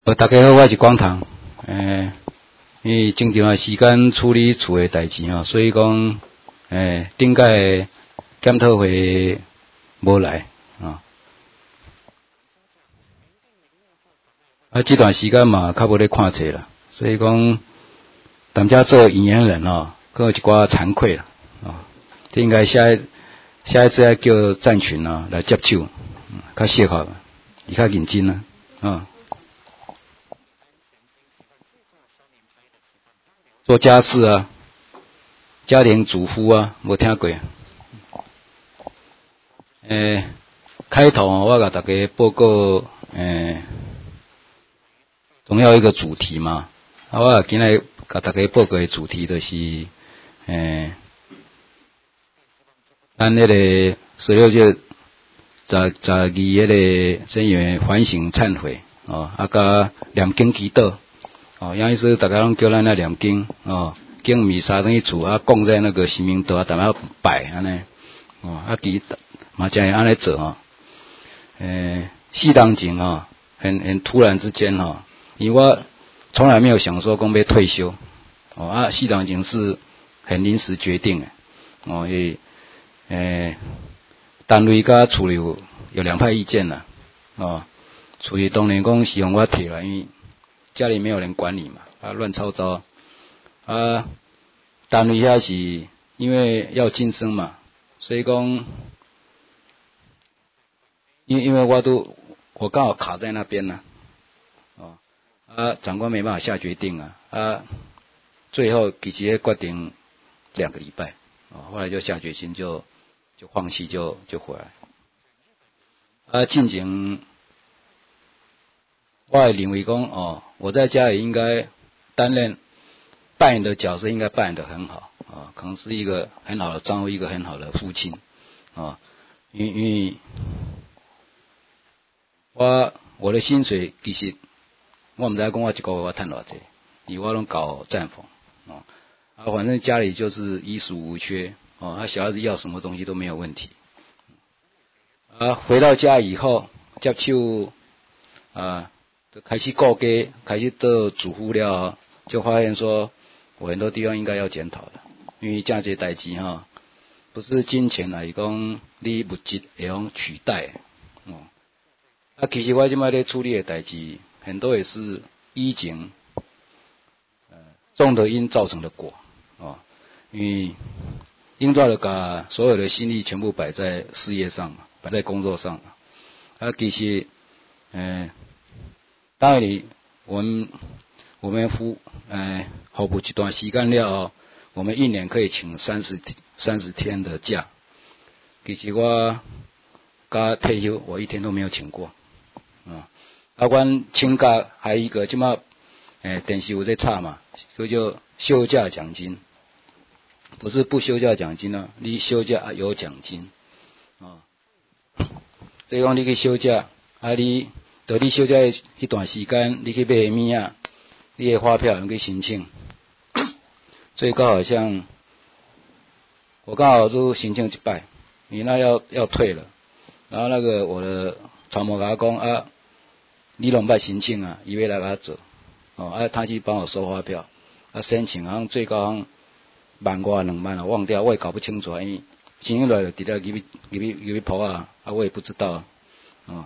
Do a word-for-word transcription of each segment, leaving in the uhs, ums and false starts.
呃，大家好，我是光堂。诶，因为正常诶时间处理厝诶代志吼，所以讲，诶，顶届检讨会无来啊。啊，这段时间嘛，较无咧看册啦，所以讲，咱家做引言人哦，更有一寡惭愧啦啊。这应该下一下一次要叫战群啊来接手，嗯，较适合，伊较认真啊，啊。做家事啊，家庭主妇啊，无听过。诶，开头我甲大家报告，诶，总要一个主题嘛。啊，我今日甲大家报告的主题就是，诶，咱迄个十六届十十二迄个成员反省忏悔哦，啊，甲念经祈祷哦，杨医师大家拢叫咱来念经哦。经弥撒等于厝啊，供在那个神明桌啊，踮遐摆安尼，哦，啊，其嘛才会安尼做吼。诶，适当前吼，很很突然之间吼，因为我从来没有想说讲要退休，哦啊，适当前是很临时决定的，哦，也诶，单位甲处理有有两派意见啦，哦，处理当然讲希望我退了，因为家里没有人管理嘛，啊，乱糟糟。啊，单位遐是因为要晋升嘛，所以讲，因为因为我都我刚好卡在那边呢，哦，啊，长官没办法下决定啊，啊，最后其实决定两个礼拜，哦，后来就下决心就就放弃就就回来，啊，进前我也认为讲哦，我在家里应该担任。扮演的角色应该扮演得很好啊，可能是一个很好的丈夫，一个很好的父亲啊。因为因为我我的薪水其实我唔知讲我一个月我赚偌济，因为我拢搞战俘啊，啊反正家里就是衣食无缺哦，啊小孩子要什么东西都没有问题。啊回到家以后接手啊，就开始顾家，开始做主妇了，就发现说。我很多地方应该要检讨的，因为这些代志哈，不是金钱来讲，你物质会用取代哦。啊，其实我即摆咧处理的代志，很多也是以前呃种的因造成的果哦。因为应该的把所有的心力全部摆在事业上，摆在工作上。啊，其实呃，当然你我们。我们服呃，服务一段时间了后，我们一年可以请三十三十天的假。其实我刚退休，我一天都没有请过。啊，啊，阮请假还有一个，即马诶电视有在插嘛，叫做休假奖金，不是不休假奖金啊，你休假有奖金啊。所以讲你去休假，啊你，到你休假迄段时间，你去买物啊。你的发票用去申请，最高好像我刚好就申请一摆，你那要要退了，然后那个我的参谋甲我讲啊，你拢捌申请啊，伊要来甲我做，哦，啊他去帮我收发票，啊申请好像最高好像万外两万啊，忘掉我也搞不清楚，因为申请来了直接入去入去入去跑啊，啊我也不知道啊，哦，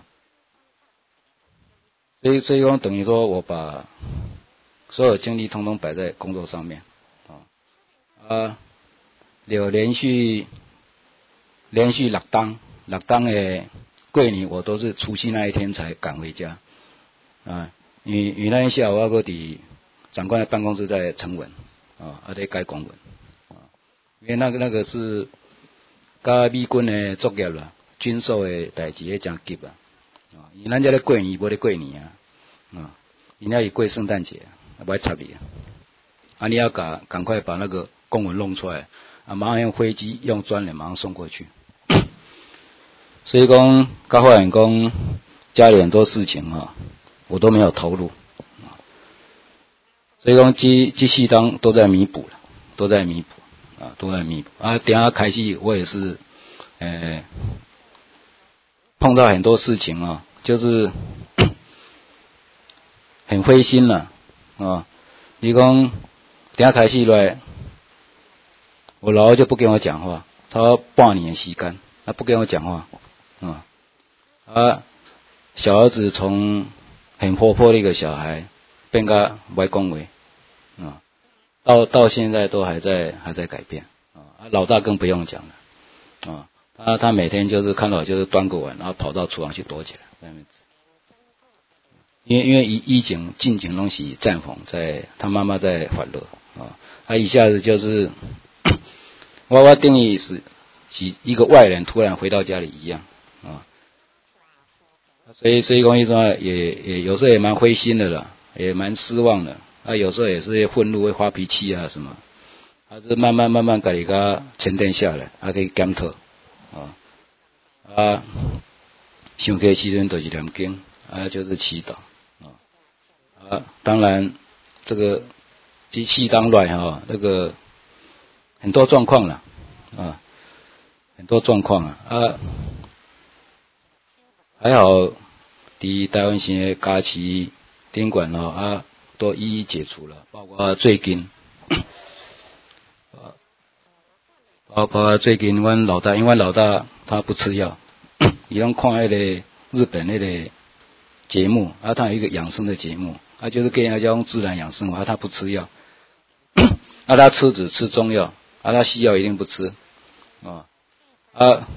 所以所以讲等于说我把。所有精力通通摆在工作上面，啊啊，有连续连续六当六当的过年，我都是除夕那一天才赶回家，啊，因为因为那一下我搁伫长官的办公室在呈文，啊，啊在改公文，啊，因为那个那个是甲美军的作业啦，军售的代志迄真急啊，啊，因为咱这咧过年无咧过年啊，啊，人家也过圣诞节。不爱插你啊！啊，你要赶赶快把那个公文弄出来，啊，马上用飞机用专人马上送过去。所以讲，刚发现讲家里很多事情啊，我都没有投入，所以讲这这四当都在弥补了，都在弥补啊，都在弥补啊。等下开戏我也是，呃，碰到很多事情啊，就是。 很灰心了啊。你讲等下开始来，我老二就不跟我讲话，差不多半年的时间，他不跟我讲话啊。啊，小儿子从很活泼的一个小孩变个不爱讲话啊，到到现在都还在还在改变啊。老大更不用讲了啊，他他每天就是看到我就是端个碗，然后跑到厨房去躲起来，在那边吃。因为因为以以前进前拢是战逢在他妈妈在欢乐啊，他一下子就是我我定义是是一个外人突然回到家里一样啊，所以所以讲一种也也有时候也蛮灰心的了，也蛮失望的啊，有时候也是会愤怒会发脾气啊什么，还是慢慢慢慢家己个沉淀下来，还可以检讨啊啊，想起的时阵就是念经啊，就是祈祷。啊，当然，这个机器当乱哈，那个很多状况了啊，很多状况啊啊，还好，伫台湾省的假期宾馆哦啊，都一一解除了，包括最近，包括最近阮老大，因为阮老大他不吃药，伊拢看迄个日本那个节目啊，他有一个养生的节目。啊，就是跟人家用自然养生法，他不吃药，啊，他吃只吃中药，啊，他西药一定不吃，啊，啊，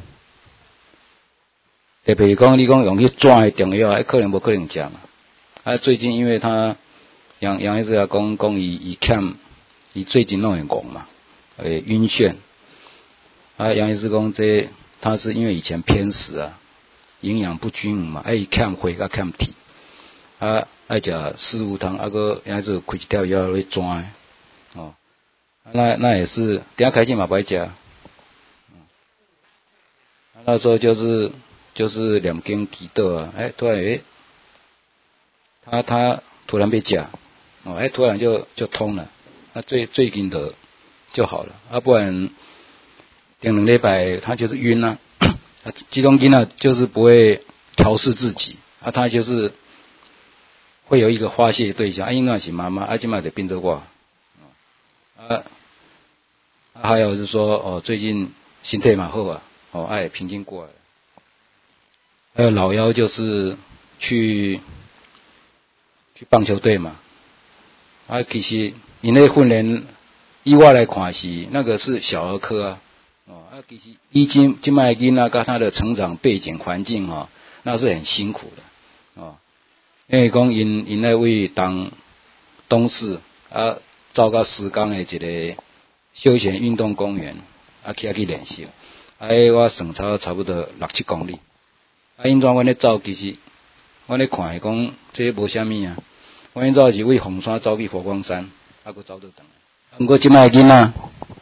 特别讲你讲用去转的中药，还可能不可能吃嘛，啊，最近因为他杨杨医师也讲讲伊伊欠，伊最近弄会戆嘛，诶晕眩，啊，杨医师讲这他是因为以前偏食啊，营养不均衡嘛，啊，伊欠火甲欠铁，啊。爱食四物汤，啊个样子开一条药来转的，哦，那那也是，等下开始嘛不爱食，嗯，那时候就是就是念经祈祷啊，哎，突然哎，他他突然被夹，哦，哎，突然就就通了，啊最最近的就好了，啊不然顶两礼拜他就是晕啊，啊这种囡仔就是不会调试自己，啊他就是。会有一个发泄对象，啊，因为是妈妈，啊，今嘛得变做我，啊，还有是说，哦，最近心态蛮好啊，哦，哎，平静过来了。还有老幺就是去去棒球队嘛，啊，其实因那训练，以我来看是那个是小儿科啊，哦，啊，其实以今今麦囡仔跟他的成长背景环境哈，那是很辛苦的，哦。因为讲因因那位当东市啊，走到石冈的一个休闲运动公园啊，去啊去练习，啊，我算差差不多六七公里。啊，因怎阮咧走，其实阮咧看是讲这无啥物啊。阮因走是为凤山走去佛光山，啊，佫走倒转来。毋过即摆囡仔，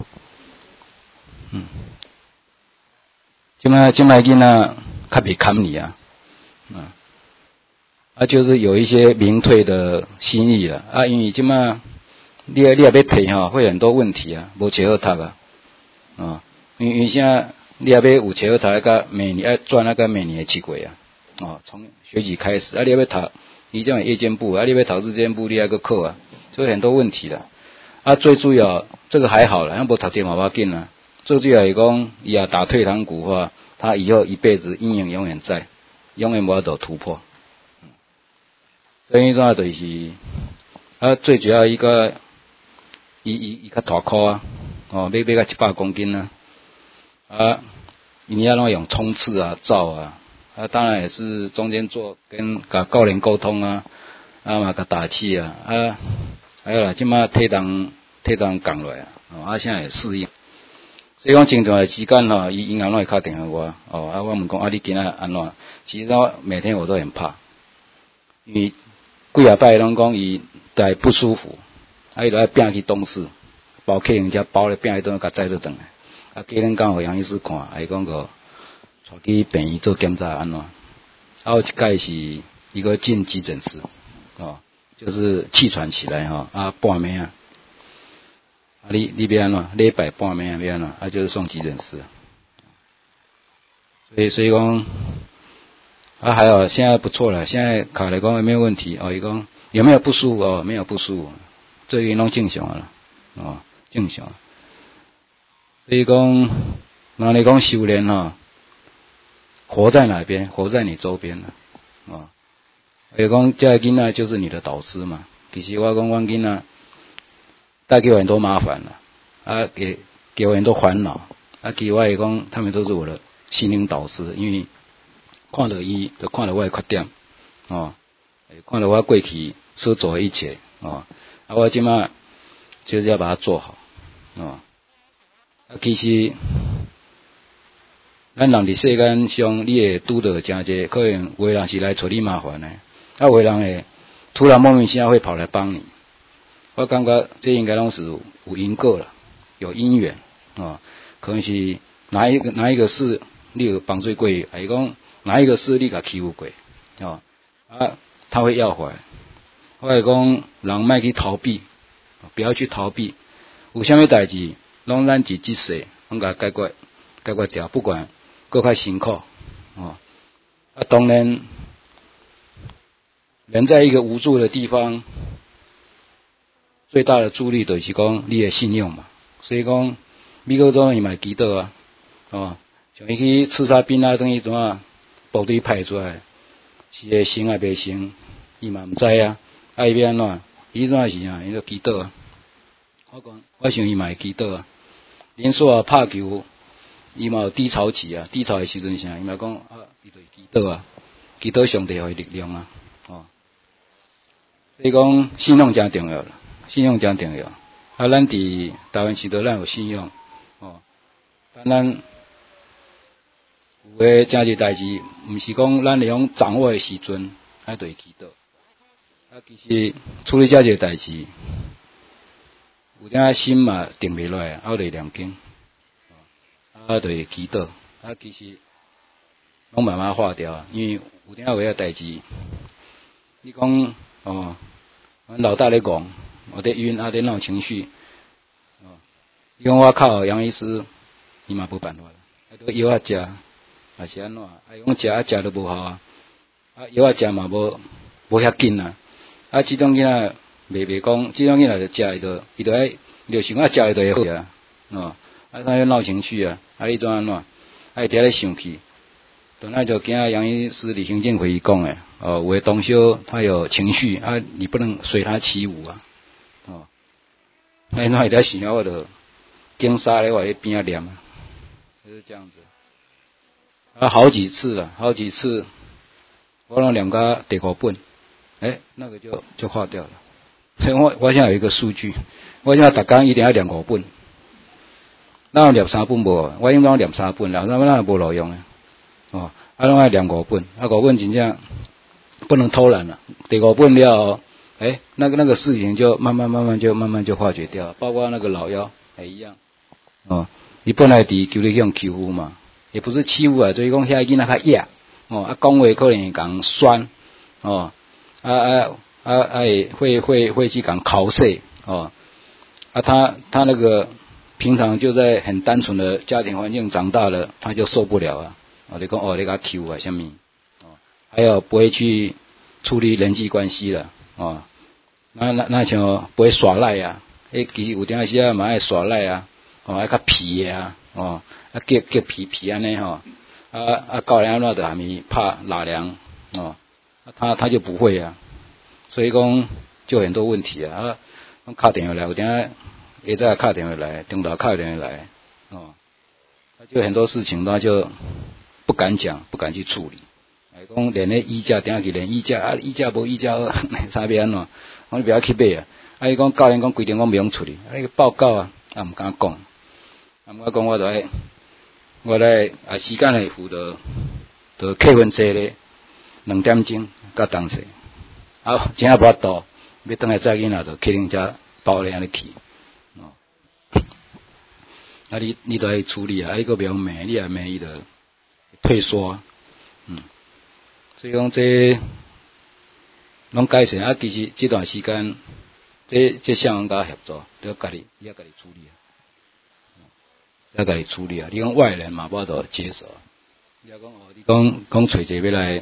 嗯，即摆即摆囡仔较袂堪你啊，嗯。啊，就是有一些明退的心意了啊，因为即马你你也要提吼，会很多问题啊，无册好读啊，啊，因为现在你也要有册好读，个每年要赚那个每年的七轨啊，哦，从学期开始啊，你要读，你这样夜间部啊，你要考日间部，你那个课啊，所以很多问题的啊，最主要这个还好了，要无读电话要紧啊，最主要是讲伊也打退堂鼓话，他以后一辈子阴影永远在，永远无法度突破。所以讲就是啊，最主要一个，伊伊伊较大颗啊，哦，买买个一百公斤啊，啊，你要拢用冲刺啊、照啊，啊，当然也是中间做跟甲教练沟通啊，啊嘛甲打气啊，啊，还有啦，即马体重体重降落啊，哦，啊，现在也适应，所以讲正常的时间吼，伊银行拢会敲电话我，哦，啊，我问讲啊，你今仔安怎？其实我每天我都很怕，因为。几啊摆拢讲伊在不舒服，啊伊就爱拼去东市，包客人家包咧拼去东甲载倒转来，啊今日刚好杨医师看，啊伊讲个带去病院做检查安怎，啊有一届是一个进急诊室，哦，就是气喘起来哈，啊半暝啊，啊你你要安怎？礼拜半暝啊要安怎？啊就是送急诊室，所以所以讲啊，还好，现在不错了，现在考来讲也没有问题哦。伊讲有没有不舒服哦？没有不舒服，这运动正常了，哦，正常。所以讲，那你讲修炼哈，活在哪边？活在你周边了，哦。所以讲，这个囡仔就是你的导师嘛。其实我讲，我囡仔带给我很多麻烦了，啊，给给我很多烦恼，啊，给我来讲，他们都是我的心灵导师，因为。看到伊，就看到我的缺点，哦，看到我过去所做的一切，哦，啊，我即马就是要把它做好，哦，啊，其实咱人伫世间上，你会拄到真济，可能有的人是来找你麻烦的，啊，有的人会突然莫名其妙会跑来帮你，我感觉这应该拢是有因果了，有因缘，哦，可能是哪一个哪一个事你有帮助过，还是讲。哪一个事你甲欺负过？哦，啊，他会要回来。我来讲，人莫去逃避，不要去逃避。有啥物代志，拢咱自己说，拢甲解决解决掉，不管搁较辛苦。哦，啊，当然，人在一个无助的地方，最大的助力就是讲你的信用嘛。所以讲，美国总伊嘛记得啊，哦，像伊去刺杀宾拉登伊怎啊？部队派出来，是会成还袂成，伊嘛毋知啊。啊，伊要安怎？伊怎是啊？伊就祈祷啊。我讲，我想伊嘛会祈祷啊。连续啊拍球，伊嘛有低潮期啊。低潮的时阵啥？伊嘛讲啊，伊就祈祷啊，祈祷上帝互伊力量啊。哦，所以讲信用真重要啦，信用真重要。啊，咱伫台湾时代咱有信用，哦，但咱。有诶，真侪代志，毋是讲咱会用掌握诶时阵，啊，就会祈祷。啊，其实处理遮侪代志，有点心嘛定袂落来，啊，就会念经，啊，就会祈祷。啊，其实拢慢慢化掉，因为有点有诶代志，你讲哦，阮老大咧讲，我咧晕，啊，咧闹情绪，哦，你讲我靠杨医师，伊嘛无办法，啊，都药啊食。啊是安怎？啊，讲食啊食都无效啊，啊药啊食嘛无无遐紧啊，啊，即种囡仔袂袂讲，即种囡仔就食伊就伊就爱，就想啊食伊就会好啊，哦，啊他要闹情绪啊，啊你怎安怎？啊伊伫遐咧生气，等下就惊杨医师李行健回伊讲诶，哦，有诶同修他有情绪啊，你不能随他起舞啊，哦，啊那伊在想了我就经杀咧我咧边仔念啊，就是这样子。啊，好几次了，好几次，我让两个第五本，哎，那个就就化掉了。所以我我现在有一个数据，我现在逐工一定要念五本，那念三本无，我应该念三本，两三本那无路用诶，哦，啊，拢爱念五本，啊，五本真正不能偷懒了。第五本了，哎，那个那个事情就慢慢慢慢就慢慢就化解掉，包括那个老幺也一样，哦，你本来伫求你用欺负嘛。也不是欺负啊，就是讲遐囡仔较野，哦，啊讲话可能会讲酸，哦，啊啊啊啊会会会去讲口水，哦，啊他他那个平常就在很单纯的家庭环境长大了，他就受不了啊，哦，你讲哦你给他 Q 啊，什么，哦，还有不会去处理人际关系了，哦，那那那像不会耍赖啊，诶，其有点时啊嘛爱耍赖啊，哦，爱较皮啊，哦。啊，结结皮皮安尼吼，啊啊，教人安怎就还没怕拉凉哦，啊他他就不会啊，所以讲就很多问题啊，啊，敲电话来，有点下早敲电话来，中昼敲电话来，哦，他就很多事情他就不敢讲，不敢去处理，哎，讲连那衣架点下去连衣架啊，衣架无衣架差别安怎，我不要去买啊，啊，伊讲教练讲规定我不用处理，啊，那个报告啊，啊唔敢讲，啊，我讲我就爱。我来啊，时间会付的，就客分坐咧，两点钟到当时，啊，真啊无法度，要等下再囡仔就去人家包咧安尼去，哦，啊你你都要处理啊，啊你个不要骂，你也骂伊就退缩，嗯，所以讲这拢改善啊，其实这段时间，这这双方甲合作，都要家己也家己处理啊。要家己处理啊！你讲外人嘛，无法度接受。你讲哦，你讲讲找一个要来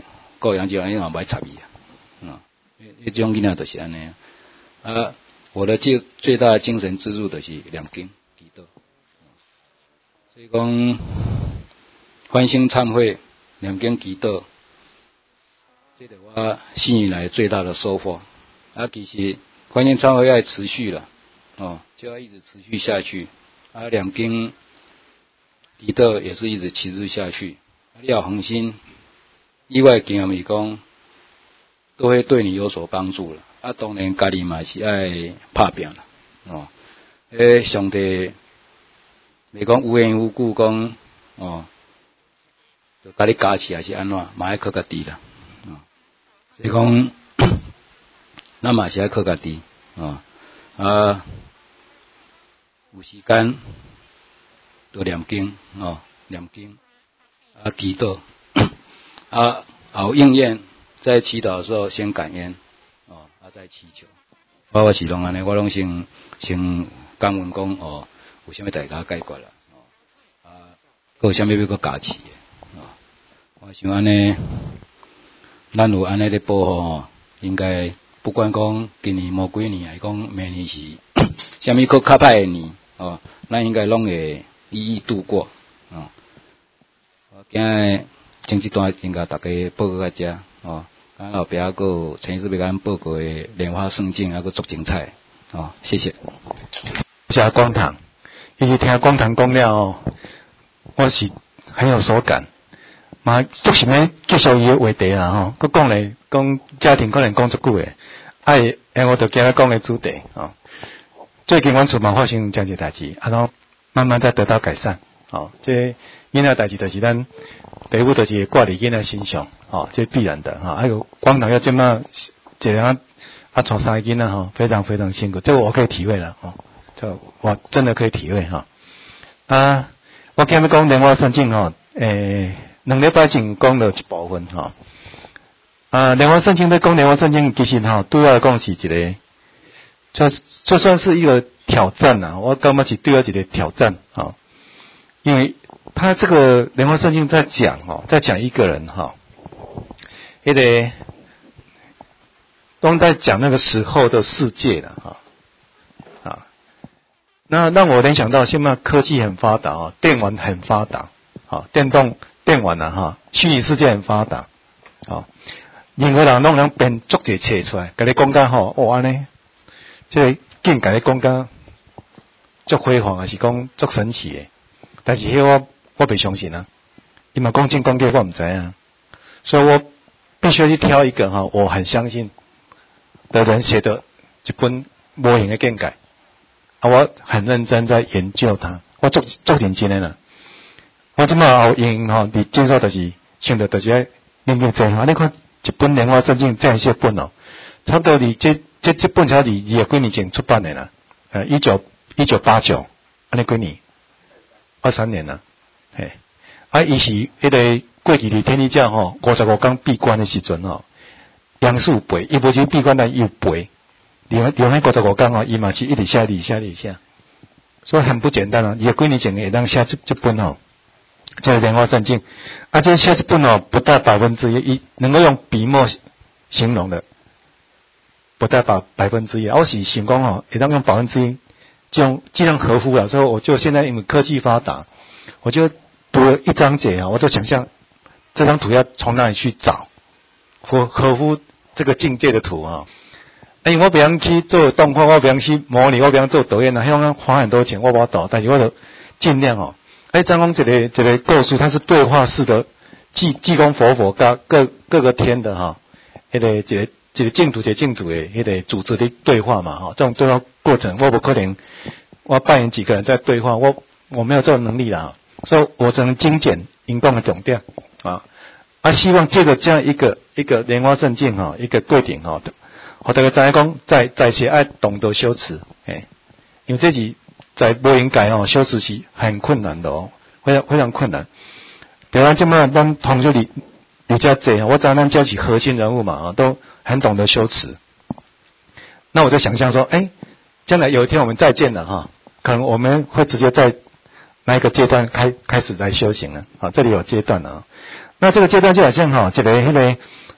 顾杨姐，你嘛歹插伊啊，啊，迄种囡仔就是安尼啊。我的最最大的精神支柱就是两经祈祷，所以讲欢欣忏悔、两经祈祷，这是我信以来最大的收获。啊，其实欢欣忏悔要持续了，哦，就要一直持续下去。啊，两经祈祷也是一直持续下去。啊，你要恒心，意外经验是讲，都会对你有所帮助了。啊，当然家己嘛是爱拍拼啦，哦，诶，上帝袂讲有缘无故讲，哦，就甲你加持还是安怎，嘛爱靠家己啦，哦，所以讲，咱嘛是爱靠家己，哦，啊，有时间就念经，哦，念经，啊，祈祷，啊，有应验，在祈祷的时候先感恩。哦，啊，再祈求，我我是拢安尼，我拢先先感恩讲哦，有啥物代价解决啦，哦，啊，佫有啥物要佫加持的，哦，我想安尼，咱有安尼咧保护吼，应该不管讲今年无几年，还讲明年是啥物佫较歹的年，哦，咱应该拢会一一度过，哦，我今日前一段先甲大家报告到遮，哦。咱后壁还佫陈医师要甲咱报告的莲花圣境，还佫足精彩哦，谢谢。 谢谢光堂，伊是听光堂讲了哦，我是很有所感，嘛足想要继续伊的话题啦吼，佮讲咧讲家庭可能讲足久诶，哎，哎，我就今日讲的主题哦。最近阮厝嘛发生这件代志，啊，然后慢慢在得到改善，哦，这囡仔代志就是咱。第一步就是挂伫囡仔身上，哦，这必然的哈。还有光堂要这么这样啊，带三个囡仔哈，非常非常辛苦，这个我可以体会了哦，这我真的可以体会哈。啊，我今日讲莲花圣境哈，诶，两礼拜前讲了一部分哈。啊，莲花圣境在讲莲花圣境，其实哈对我来讲是一个，就就算是一个挑战啊，我感觉是对我一个挑战啊，因为。他这个莲花圣经在讲哦，在讲一个人哈，也得都在讲那个时候的世界了哈啊。那让我联想到现在科技很发达啊，电玩很发达啊，电动电玩啊哈，虚拟世界很发达啊。任何人拢能编足一册出来，甲你讲讲吼，哦安尼，这个竟甲你讲讲足辉煌，还是讲足神奇的，但是迄我。我不相信啊，伊嘛讲真讲假我唔知啊，所以我必须要去挑一个哈，我很相信的人写的一本模型的见解，啊，我很认真在研究它，我做做认真的啦。我即马有用吼，伫介绍就是想到就是要研究这哈，你看一本莲花圣经这样写本哦，差不多伫这这这本才是二十几年前出版的啦，呃，一九一九八九，安尼几年，二三年啦。嘿，啊，伊是迄个过去伫天主教吼，五十五天闭关的时阵吼，杨树背，伊无是闭关，但伊有背。另外，另外五十五天吼，伊嘛是一直写，一直写，一直写，所以很不简单啊。伊几年前会当写这这本吼，这个莲花圣经，啊，这写这本吼不到百分之一，伊能够用笔墨形容的，不到百百分之一。我是想讲吼，会当用百分之一，这种尽量合乎了。所以我就现在因为科技发达，我就。读了一章节啊，我就想象这张图要从哪里去找合合乎这个境界的图啊。因为我不想去做动画，我不想去模拟，我不想做导演啊，希望花很多钱我把它导，但是我就尽量哦。哎，张公这个这个构书，它是对话式的，济济公佛佛各各各个天的哈，迄个这个这个净土这净土的迄个组织的对话嘛哈，这种对话过程我不可能，我扮演几个人在对话，我我没有这种能力啦。所以我只能精简引动的重点啊，啊，希望借着这样一个一个莲花圣境哈，一个规定哈，我大家知影讲，在在些爱懂得修辞，哎，因为这是在无应该哦，修辞是很困难的哦，非常非常困难。比方这么咱同学里比较济，我知道咱教起核心人物嘛啊，都很懂得修辞。那我就想象说，哎，将来有一天我们再见了哈，可能我们会直接在。那一个阶段开开始来修行了啊，这里有阶段了啊。那这个阶段就好像哈，这个那个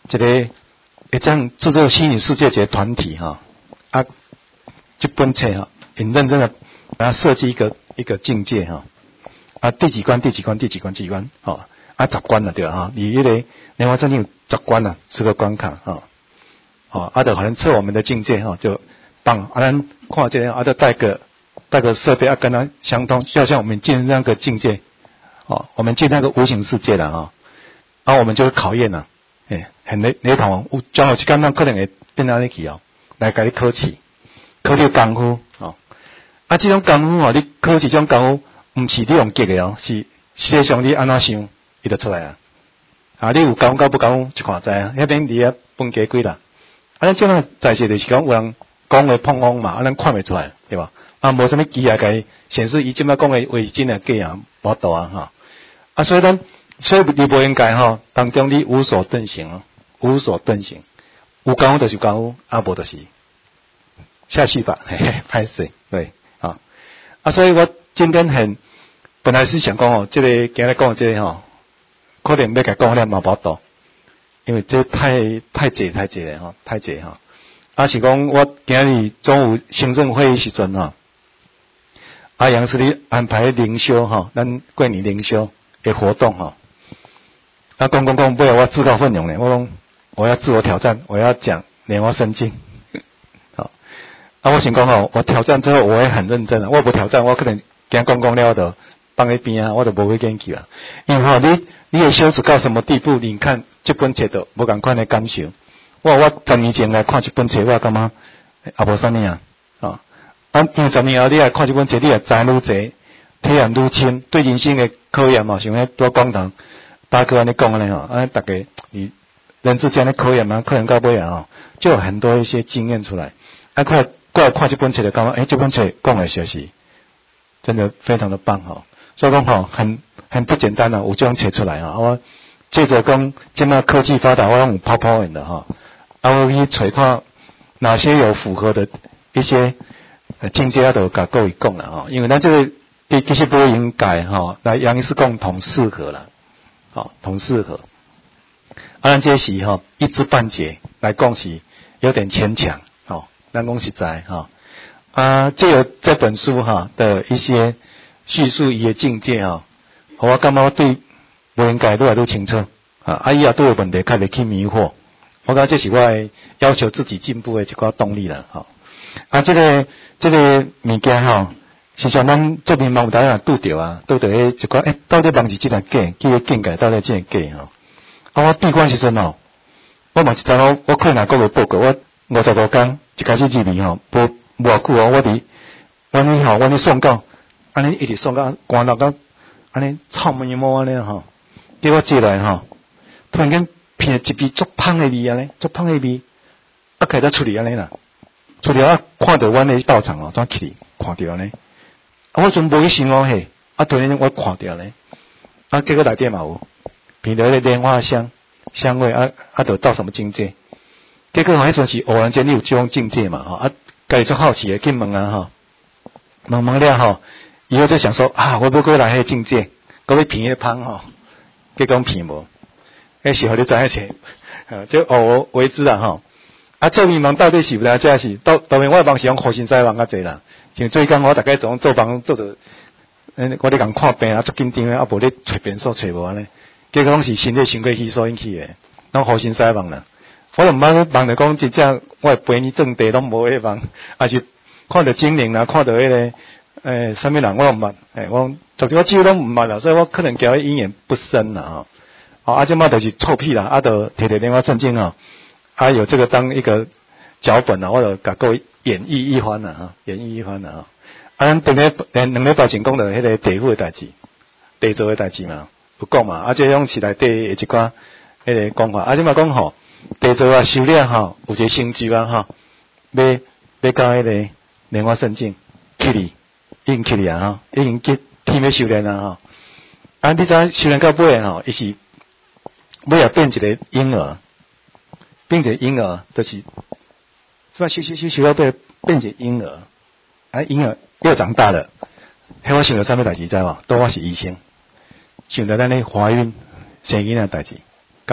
一个会这样制作虚拟世界一个团体哈啊，这本册哈很认真的把它设计一个一个境界哈啊，第几关第几关第几关第几关哦啊十关了对哈，你那个莲花圣境十关了，十个关卡哈哦啊，就好像测我们的境界哈就棒啊，咱看这个啊，就带个带个设备啊，跟它相通，就像我们进那个境界哦，我们进那个无形世界了哈，啊，我们就会考验了。诶，很你你同有将有一间咱可能会变安尼去哦，来甲你考试，考你功夫哦。啊，这种功夫哦，你考试这种功夫，毋是你用记的哦，是实际上你安怎想，伊就出来啊。啊，你有功夫甲不功夫，一看知啊。迄边你啊分加几啦。啊，咱即样在是就是讲有人讲话碰风嘛，啊，咱看袂出来，对吧？啊，无啥物机啊，甲伊显示伊即摆讲的话是真啊假啊，无度啊哈。啊，所以咱。所以你不应该吼，当中你无所遁形哦，无所遁形，有功夫就是功夫，啊无就是下去吧，嘿嘿，歹势对啊啊，所以我今天很本来是想讲哦，这个今日讲这个吼，可能要甲讲了嘛无度，因为这太太济太济了吼，太济吼，啊是讲我今日中午行政会议时阵吼，啊杨师弟安排灵修吼，咱过年灵修的活动吼。啊，讲讲讲，不要我自告奋勇呢。我讲，我要自我挑战，我要讲莲花圣境。好，啊，我想讲吼，我挑战之后，我会很认真的。我不挑战，我可能惊讲讲了就放在边啊，我就无会研究啊。因为吼，你你的修持到什么地步？你看这本册都无共款的感受。我我十年前来看这本册，我感觉也无啥物啊。啊，啊，因为十年后你来看这本册，你也知愈济，体验愈深，对人生的考验嘛，像迄多讲堂。大哥安尼讲安尼吼，啊，大家你人之间的考验嘛，可能到尾啊吼，就有很多一些经验出来。啊，过来过来看这本册就感觉，诶、欸，这本册讲的学习真的非常的棒吼。所以讲吼，很很不简单啊，有这种册出来啊。我借着讲，现在科技发达，我用泡泡印的哈，啊，我去找看哪些有符合的一些呃境界，都甲各位讲了哈。因为咱这个其其实不应该哈，来杨医师讲同适合了。好，同适合。啊，咱这是吼一知半解来讲是有点牵强，吼，咱讲实在哈。啊，借由这本书哈的一些叙述伊的境界哈，我感觉我对不应该愈来愈清楚啊，啊以后对问题较袂去迷惑。我感觉这是我要求自己进步的一个动力了，哈。啊，这个这个物件哈。实际上，咱做面盲有当然拄着啊，拄着迄一个诶，到底盲是真啊假？叫个境界到底真啊假吼？啊，我闭关时阵吼，我嘛是知影，我困难各个报告，我五十多天一开始入面吼，无无偌久哦，我伫阮迄吼，阮迄送到，安尼一直送到关到到安尼臭咪摸安尼吼，结果接来吼，突然间闻一支足芳的味安尼，足芳的味，啊开始处理安尼啦，处理啊看到阮的道场哦，怎去看到安尼。啊、我准无去想哦嘿，啊突然间我看到咧，啊结果内底嘛有，闻到迄莲花香香味，啊啊就到什么境界？结果迄阵是偶然间你有这种境界嘛，吼啊，家己足好奇诶，去问啊吼，问问了吼，以后就想说啊，我要过来迄境界，我要闻迄芳吼，结果闻无，迄时候你知影些，啊就偶为之啦吼。啊，做面盲到底是不啦？这是到当然我忙是用好心塞网较济啦。像最近我大概总做房做着，嗯，我咧共看病啊，足紧张诶，啊无咧找便所找无安尼，结果拢是身体伤过去所引起诶，拢好心塞网啦。我就毋捌咧忙着讲真正我陪你种地拢无迄忙，还是看着精灵啦，看着迄、那个诶啥物人我毋捌，诶我就是我几乎拢毋捌啦，所以我可能交伊因缘不深啦吼。哦，啊，即马就是臭屁啦，啊，就摕摕电话圣经吼。啊，有这个当一个脚本啊，或者甲各位演绎一番啊，哈，演绎一番啊，啊，咱等下两两礼拜前讲的迄个地府的代志，地造的代志嘛，有讲嘛，啊，这种是内底一寡迄个讲法，啊，即嘛讲吼，地造啊修了吼，有一个成就啊，哈，要要到迄个莲花圣境去哩，已经去哩啊，哈，已经去天要修炼啊，哈，啊，你知修炼到尾吼，伊是尾也变一个婴儿。并且婴儿就是，是吧？修修修修到变变成婴儿，啊，婴儿又长大了。迄我想到啥物代志知无？都我是医生，想到咱咧怀孕生囡仔代志，刚好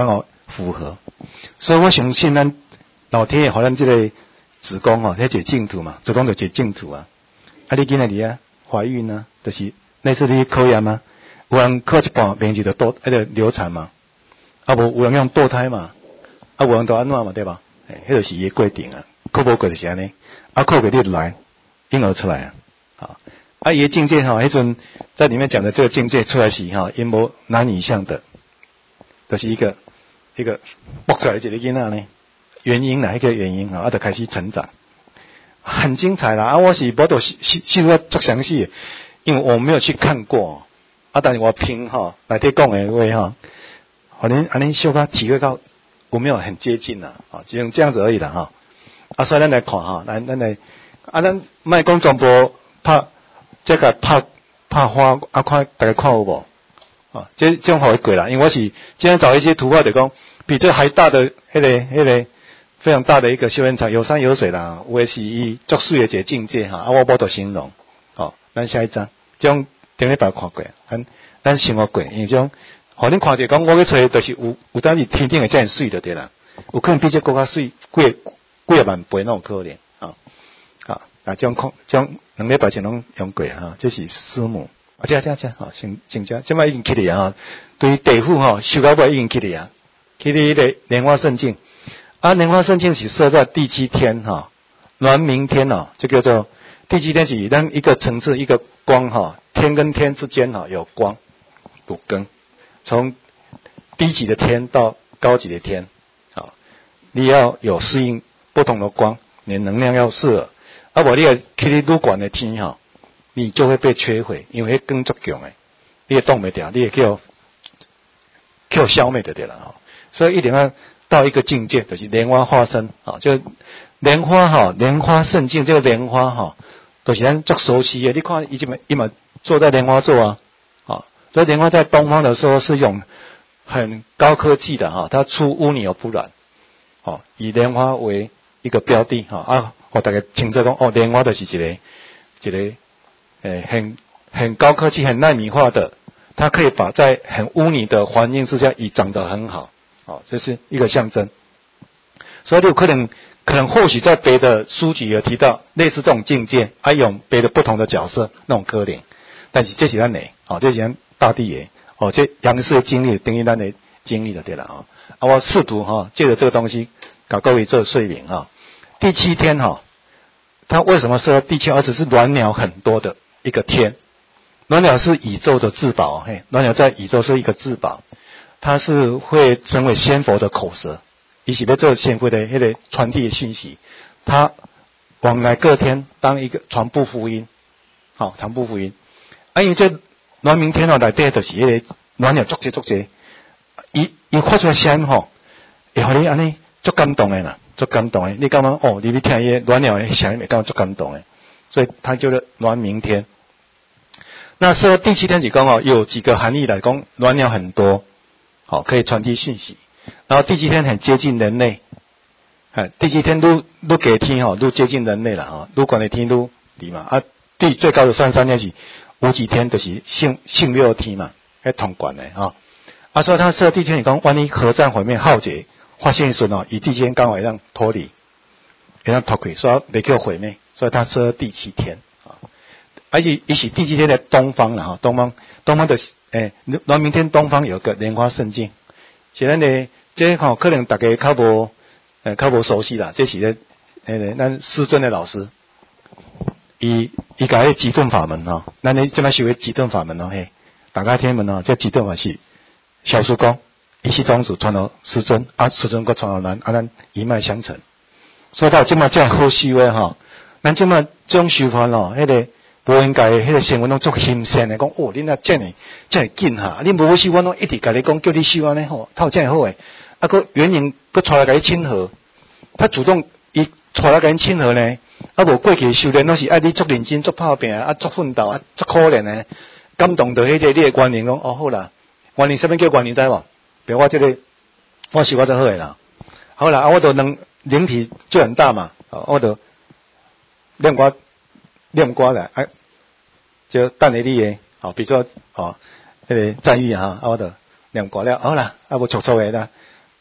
符合。所以我相信咱老天爷给咱这个子宫哦，迄个净土嘛，子宫就一个净土啊。啊，你今仔日啊怀孕啊，就是那次你考验啊，有人考一半名字就堕迄个流产嘛，啊无有人用堕胎嘛，啊有人都安怎嘛对吧？诶，迄就是伊个规定啊，考无过就是安尼，啊考过你就来婴儿出来啊，啊，啊伊个境界哈，迄阵在里面讲的这个境界出来时哈，因无男女相的，就是一个一个蹦出来一个囡仔呢，原因哪一个原因啊，啊就开始成长。很精彩啦！啊，我是无都细细细说足详细，因为我没有去看过啊。但是我凭哈内底讲的话哈，可能安尼小可体会到有没有很接近啦？啊，只能这样子而已啦哈。啊，所以咱来看哈，咱咱来啊，咱莫讲全部拍这个拍拍花啊，看大家看有无？啊，这这种好过啦，因为我是今天找一些图画就讲比这还大的迄个迄个。非常大的一个修炼场，有山有水啦，有的是伊足水的一个境界哈，啊，我无得形容。哦，咱下一张，这种顶礼拜看过，咱咱生活过，因为这种，互恁看者讲，我去找就是有有当是天顶的这样水就对啦，有可能比这更加水，几几万倍那种可能啊，啊，啊，这种看，这种两礼拜前拢用过哈，这是师母，啊，这这这，好，先先这，这摆已经起嚟啊，对于地府吼，修到尾已经起嚟啊，起嚟迄个莲花圣境。啊，莲花圣境是设在第七天哈，鸾明天哦，就叫做第七天是让一个层次一个光哈，天跟天之间哈有光有根，从低级的天到高级的天，啊，你要有适应不同的光，你的能量要适合，啊，无你个去你愈悬的天哈，你就会被摧毁，因为迄光足强诶，你也动不掉，你也叫叫消灭的对了哈，所以一定要。到一个境界，就是莲花化身啊，就莲花哈，莲花圣境，这个莲花哈，都是咱足熟悉的。你看，伊怎么伊嘛坐在莲花座啊，啊，这莲花在东方的时候是一种很高科技的哈，它出污泥而不染，哦，以莲花为一个标的哈啊，我大概清楚讲哦，莲花就是一个一个诶很很高科技、很奈米化的，它可以把在很污泥的环境之下，以长得很好。好，这是一个象征，所以有可能可能或许在别的书籍有提到类似这种境界，还有别的不同的角色那种可能，但是这是咱的，哦，这是咱大地的，哦，这阳世的经历等于咱的经历了对了啊，啊，我试图哈借着这个东西搞各位做说明啊，第七天哈，它为什么设第七，而且是鸾鸟很多的一个天，鸾鸟是宇宙的至宝，嘿，鸾鸟在宇宙是一个至宝。它是会成为仙佛的口舌，以是要做仙佛的那个传递的讯息。它往来各天当一个传播福音，好、哦、传播福音。啊，因为这鸾明天哦内底就是那个鸾鸟足济足济，伊伊发出来声吼，会互你安尼足感动的啦，足感动的。你感觉哦，你去听伊鸾鸟的声音，会感觉足感动的，所以它叫做鸾明天。那说第七天是讲哦，有几个含义来讲，鸾鸟很多。好，可以传递讯息。然后第七天很接近人类，啊，第七天愈愈给天哈，愈接近人类了啊，愈管的天愈离嘛啊。第最高的三十三天是无极天，就是性性六天嘛，迄同管的啊。啊，所以他设第七天讲，万一核战毁灭浩劫发现时哦，以第七天刚好让脱离，会让脱离，所以没叫毁灭，所以他设第七天啊。而且也许第七天的东方了哈，东方东方的。诶，鸾明天东方有个莲花圣境，是咱呢，这吼、個、可能大家较无，诶，较无熟悉啦。这是咧，诶，咱师尊的老师，伊伊讲迄极顿法门吼，咱咧即摆修的极顿法门咯嘿，大家天门吼，这极顿法是小叔公，一系宗主传到师尊，啊，师尊搁传到咱，啊，咱一脉相承。所以到即摆这样好修的吼，咱即摆这种修法咯，迄、那个。无应该迄个新闻拢足新鲜的，讲哦，恁啊遮尔遮尔紧哈，恁无修，我拢一直甲你讲，叫你修安尼吼，他有遮尔好诶，啊，佮原因佮带来甲你亲和，他主动伊带来甲你亲和呢，啊，无过去修炼拢是爱你足认真、足拍拼啊、足奋斗啊、足可怜诶，感动到迄个你诶观念讲哦好啦，观念啥物叫观念知无？比如我这个我修我就好诶啦，好啦，啊，我都能灵体就很大嘛，啊，我都练我。念歌的，哎，就等下你的，哦，比如说，哦，迄个赞誉哈，啊，我就念歌了，好啦，啊，无错错的啦，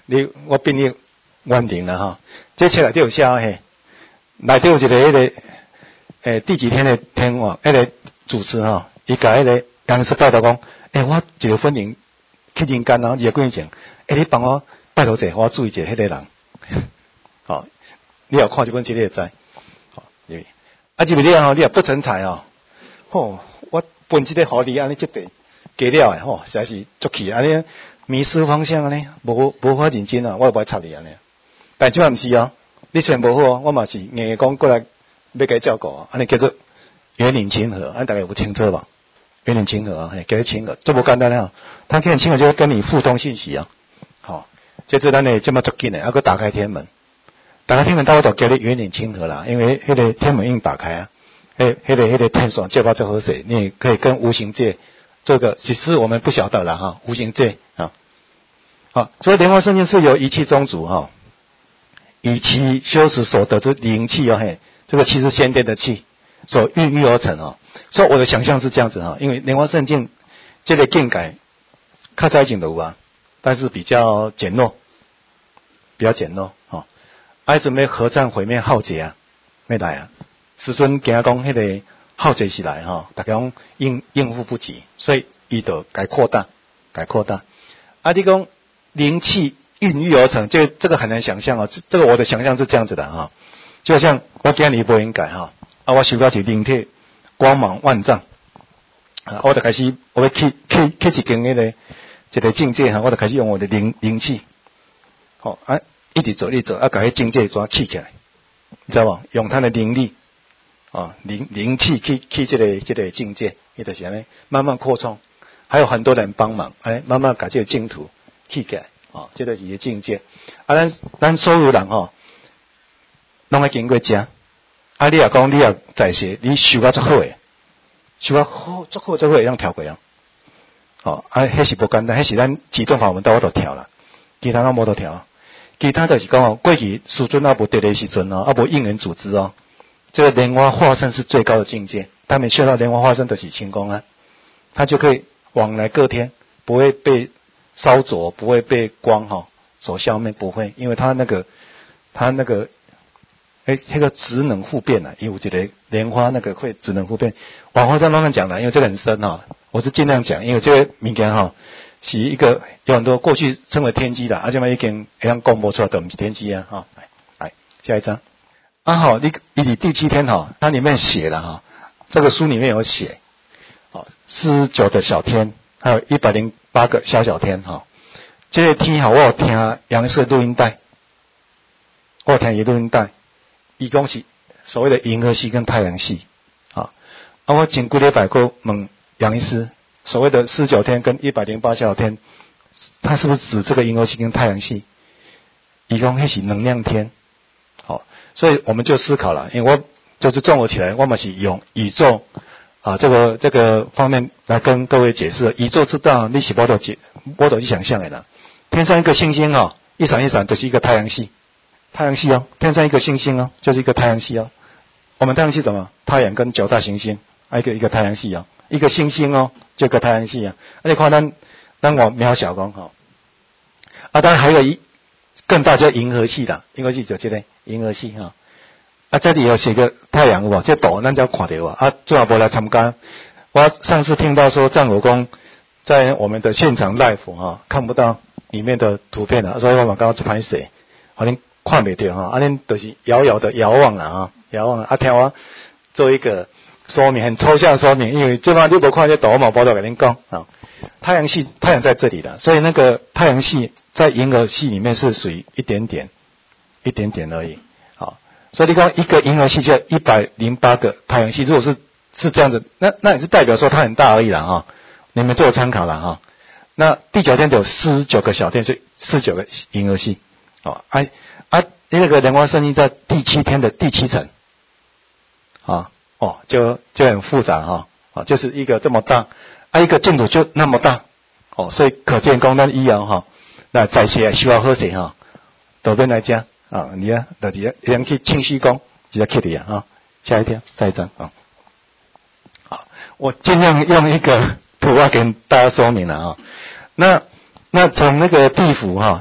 你我变你原定了哈。这册内底有写嘿，内底有一个迄、那个诶第几天的天王，迄、那个主持哈，伊甲迄个杨师拜托讲，诶、欸，我一个婚姻去人间啊，二十几年前，诶、欸，你帮我拜托者，我注意者迄个人，好，你要看这本资料就知，好，因为啊，入面吼，你也不成才哦，吼，我分这个互你安尼这个加了诶，吼，实在是足气安尼迷失方向安尼，无无法认真啊，我也不爱插你安尼。但即摆毋是哦，你虽然无好哦，我嘛是硬硬讲过来要甲伊照顾啊，安尼叫做园林亲和，安大家有清楚吧？园林亲和啊，嘿，叫伊亲和，这不简单啊！他跟你亲和就是跟你互通信息啊，好，这次咱呢这么足紧的，还佫打开天门，打开天门，大家都叫你园林亲和啦，因为迄个天门已经打开啊，迄、迄个、迄个天爽借把这河水，你也可以跟无形界做个，只是我们不晓得了哈，无形界啊，好，所以莲花圣境是由一气宗主哈。以其修持所得之灵气哦，嘿，这个气是先天的气所孕育而成哦。所以我的想象是这样子哈，因为莲花圣境这个境界较早以前就有啊，但是比较简陋，比较简陋哦。啊，准备合战毁灭浩劫啊，没来啊。师尊惊讲迄个浩劫是来哈，大家讲应应付不及，所以伊就该扩大，该扩大。啊，你讲灵气。孕育而成，这个这个很难想象啊！这这个我的想象是这样子的哈，就像我今日无应该哈，啊我修到是灵体光芒万丈，啊我就开始我要去去去一间那个一个境界哈，我就开始用我的灵灵气，好啊一直走一直走，啊把迄境界抓起起来，你知道吗？用它的灵力啊灵灵气去去这个这个境界，伊就是安尼慢慢扩充，还有很多人帮忙，哎慢慢把这个净土起起来。哦，这个是一个境界。啊，咱咱所有人吼，拢爱经过这。啊，你也讲，你也在世，你修到足好诶，修到好足好足好会当跳过啊。哦，啊，迄是不简单，迄是咱自动法门到我都跳啦，其他咱无得跳。其他就是讲哦，过去师尊啊无得的时阵哦，啊无应缘组织哦，这个莲花化身是最高的境界。他们修到莲花化身的是轻功啊，他就可以往来各天，不会被烧灼，不会被光哈、哦、所消灭，不会，因为它那个它那个哎那个职能互变啊，因为我觉得莲花那个会职能互变，往后再慢慢讲了，因为这个很深哈、哦，我是尽量讲，因为这个物件哈是一个有很多过去称为天机的，而且嘛已经会当公布出来的不是天机啊哈、哦，来来下一张啊好，你你第七天哈、哦，它里面写了哈、哦，这个书里面有写，哦四十九的小天，还有一百零八个小小天哈、哦，这个天哈，我有听杨氏录音带，我有听伊录音带，伊讲是所谓的银河系跟太阳系，啊，啊我前几礼拜过问杨医师，所谓的四十九天跟一百零八小小天，它是不是指这个银河系跟太阳系？伊讲迄是能量天，好、哦，所以我们就思考了，因为我就是综合起来，我们是用宇宙。啊，这个这个方面来跟各位解释，宇宙之大，你是无得解，无得去想象的啦。天上一个星星哦，一闪一闪，就是一个太阳系，太阳系哦，天上一个星星哦，就是一个太阳系哦。我们太阳系怎么？太阳跟九大行星，一个一个太阳系哦，一个星星哦，就一个太阳系啊。而且看咱咱我渺小讲哈，啊，当然还有一更大叫银河系的，银河系就这个银河系哈。啊，这里有写个太阳有无？这图咱才看到啊。啊，最后无来参加。我上次听到说战火公在我们的现场 live 哈、啊，看不到里面的图片了，所以我嘛刚刚去拍摄，好恁看袂到哈。啊，恁就是遥遥的遥望了啊，遥望啊，听我做一个说明，很抽象的说明，因为这帮你无看这图，我嘛无得跟恁讲啊。太阳系，太阳在这里的，所以那个太阳系在银河系里面是属于一点点，一点点而已。所以你看，一个银河系就一百零八个太阳系，如果是是这样子，那那也是代表说它很大而已啦哈。你们做参考啦哈。那第九天有四十九个小天，就四十九个银河系。哦，啊啊，那个莲花圣境在第七天的第七层。啊哦，就就很复杂哈。啊，就是一个这么大，啊一个净土就那么大。哦，所以可见光咱以后哈，那在些修好好些哈，左边来讲。啊，你啊，就是人去清虚宫，直接 K 你啊，啊，下一天再一张啊。好，我尽量用一个图画给大家说明了啊。那那从那个地府哈、啊，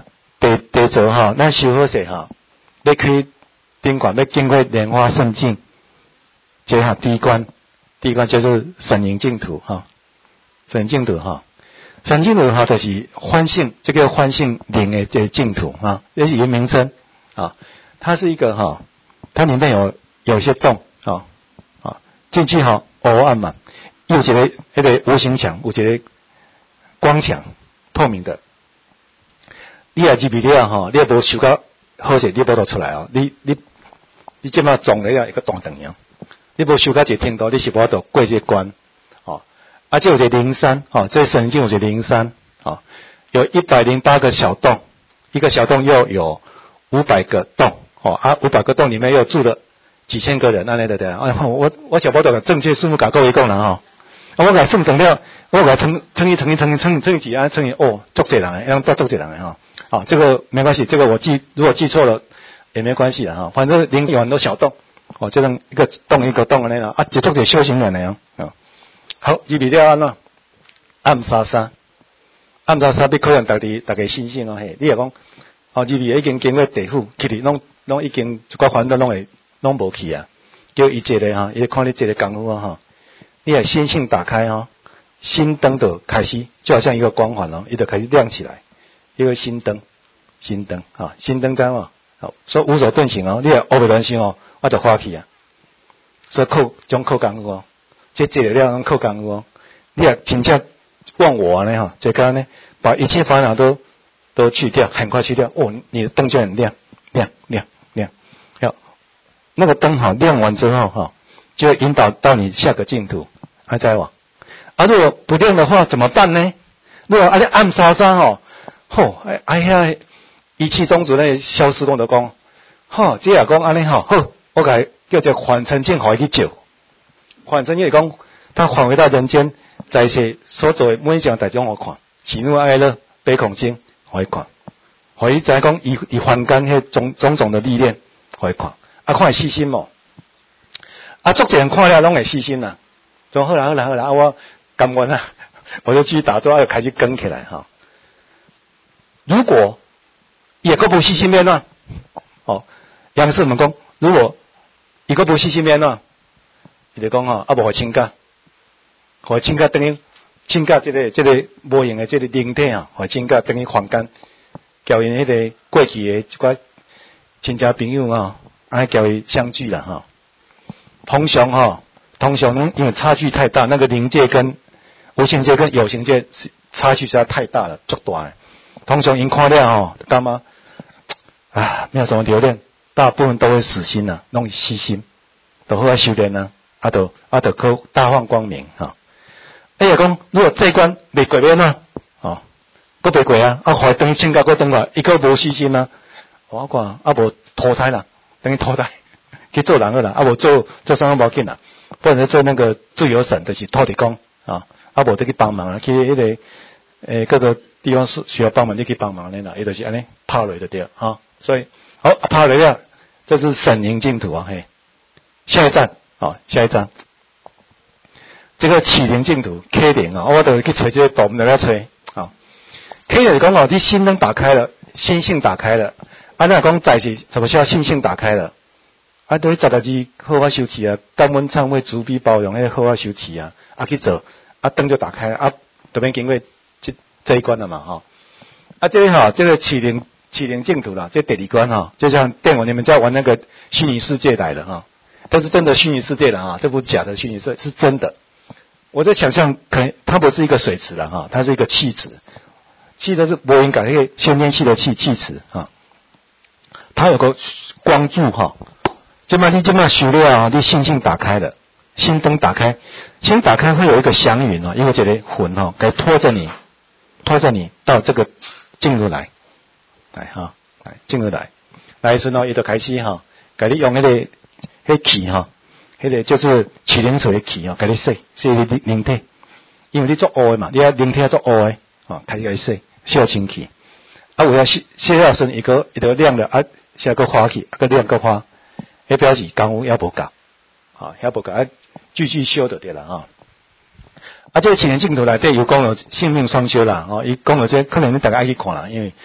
地地座哈，咱修好势哈，要开宾馆要经过莲花圣境，这哈第一关，第一关就是神灵净土哈，神灵净土哈，神灵净土哈就是欢性，这个欢性灵的这净土哈，这是一个名称啊，它是一个哈，它里面有有些洞啊啊，进去哈黑暗嘛，有一个那个无形墙，有一个光墙，透明的。你也入去了吼，你也无修到好势，你无得出来哦。你你你即马撞了一个大肠样，你无修到这程度，你是无得过这关哦。啊，这有一个灵山哦，这神经有一个灵山哦，有一百零八个小洞，一个小洞又有五百个洞哦啊，五百个洞里面又住了几千个人，安尼的的。哎，我我小包的正确数目搞各位讲人哦。啊，我甲算算了，我甲乘乘以乘以乘以乘以乘以几啊？乘以哦，足济人诶，要到足济人诶哈。啊，这个没关系，这个我记如果记错了也没关系的哈。反正灵有很多小洞，哦，这种一个洞一个洞的那种啊，就足济修行人的哦。好，入去了安怎？暗沙沙，暗沙沙，要考验大家大家信心哦嘿。你若讲哦，入去已经经过地府，去哩拢拢已经一寡烦恼拢会拢无去啊。叫伊一个哈，伊看你一个功夫啊哈。你的心性打开哦，心灯就开始，就好像一个光环哦，伊就开始亮起来，一个心灯，心灯啊，心灯在嘛，好，所以无所遁形哦，你若学不专心哦，我就花去啊，所以扣种扣功夫哦，这这个了种扣功夫哦，你若真正忘我呢哈，这个呢，把一切烦恼都都去掉，很快去掉，哦，你的灯就很亮，亮亮亮，要那个灯哈亮完之后哈，就会引导到你下个净土。还在往，啊，如果不亮的话怎么办呢？如果啊这暗沙沙吼，吼，哎哎呀，一气宗主那消失功德讲，吼，这也讲安尼吼，好，我改叫做返尘境回去救，返尘境讲，他返回到人间，在世所做的每一项代种我看，喜怒哀乐悲恐惊，我看，互伊知讲伊伊凡间迄种种种的历练，我看，啊，看细心无？啊，足侪人看了拢会细心啦。说好啦好啦好啦，我甘愿啦，我就继续打坐，就开始跟起来哈。如果也个不细心面呢？哦，杨师们讲，如果一个不细心面呢，伊就讲吼，啊无互请假，互请假等于请假这个这个无用的这个灵体啊，互请假等于凡间，交因迄个过去的一寡亲戚朋友啊，安尼交伊相聚啦哈。通常哈。通常呢，因为差距太大，那个灵界跟无形界跟有形界差距实在太大了，足大的。通常因看了吼，干嘛啊？没有什么留恋，大部分都会死心呐、啊，弄死心，都好啊修炼呐，啊都啊都可大放光明哈。哎呀，讲如果这一关未过面呐，哦，搁未过啊，啊，还等请假搁等来，伊个无死心啊，我看啊无脱胎啦，等于脱胎去做人个啦，啊无做做啥物无紧啦。或者做那个自由神，就是土地公啊，啊无得去帮忙啊，去迄、那个诶各个地方是需要帮忙，你去帮忙的啦，伊就是安尼抛雷的对啊，所以好抛雷啊，这是神灵净土啊，嘿，下一站啊，下一站，这个启灵净土 K 灵啊，我都去找这个道，我们都要找啊 ，K 灵讲哦，你心灯打开了，心性打开了，啊那讲在是什么叫心性打开了？啊，对十个字好好修持啊，感恩忏悔慈悲包容，迄好好修持啊，啊去做，啊灯就打开，啊这边经过这这一关了嘛，哈、哦，啊这里哈、哦，这个启灵启灵净土啦，这第二关哈、哦，就像电玩你们在玩那个虚拟世界来的哈、哦，这是真的虚拟世界了哈，这不是假的虚拟世界，是真的。我在想象，可能它不是一个水池了哈，它是一个气池，气池是波音感那个先天气的气气池哈，它有个光柱哈。这么你这么修了啊，你心性打开了，心灯打开，心打开会有一个祥云哦，因为这个魂哦，该拖着你，拖着你到这个进入来，来哈，来进入来，来时呢，伊就开始哈，给你用那个那气哈，那个就是起灵水的气哦，给你洗洗你灵体，因为你做乌的嘛，你要灵体要做乌的，哦，开始给你洗，洗清气，啊，我要洗洗了身一个一个亮的啊，下个花去，个亮个花。迄表示功夫也无够，啊，也无够，啊，继续修就对了啊。啊，这个启灵净土内底有讲了性命双修啦，哦，伊讲了这可能你大家爱去看啦，因为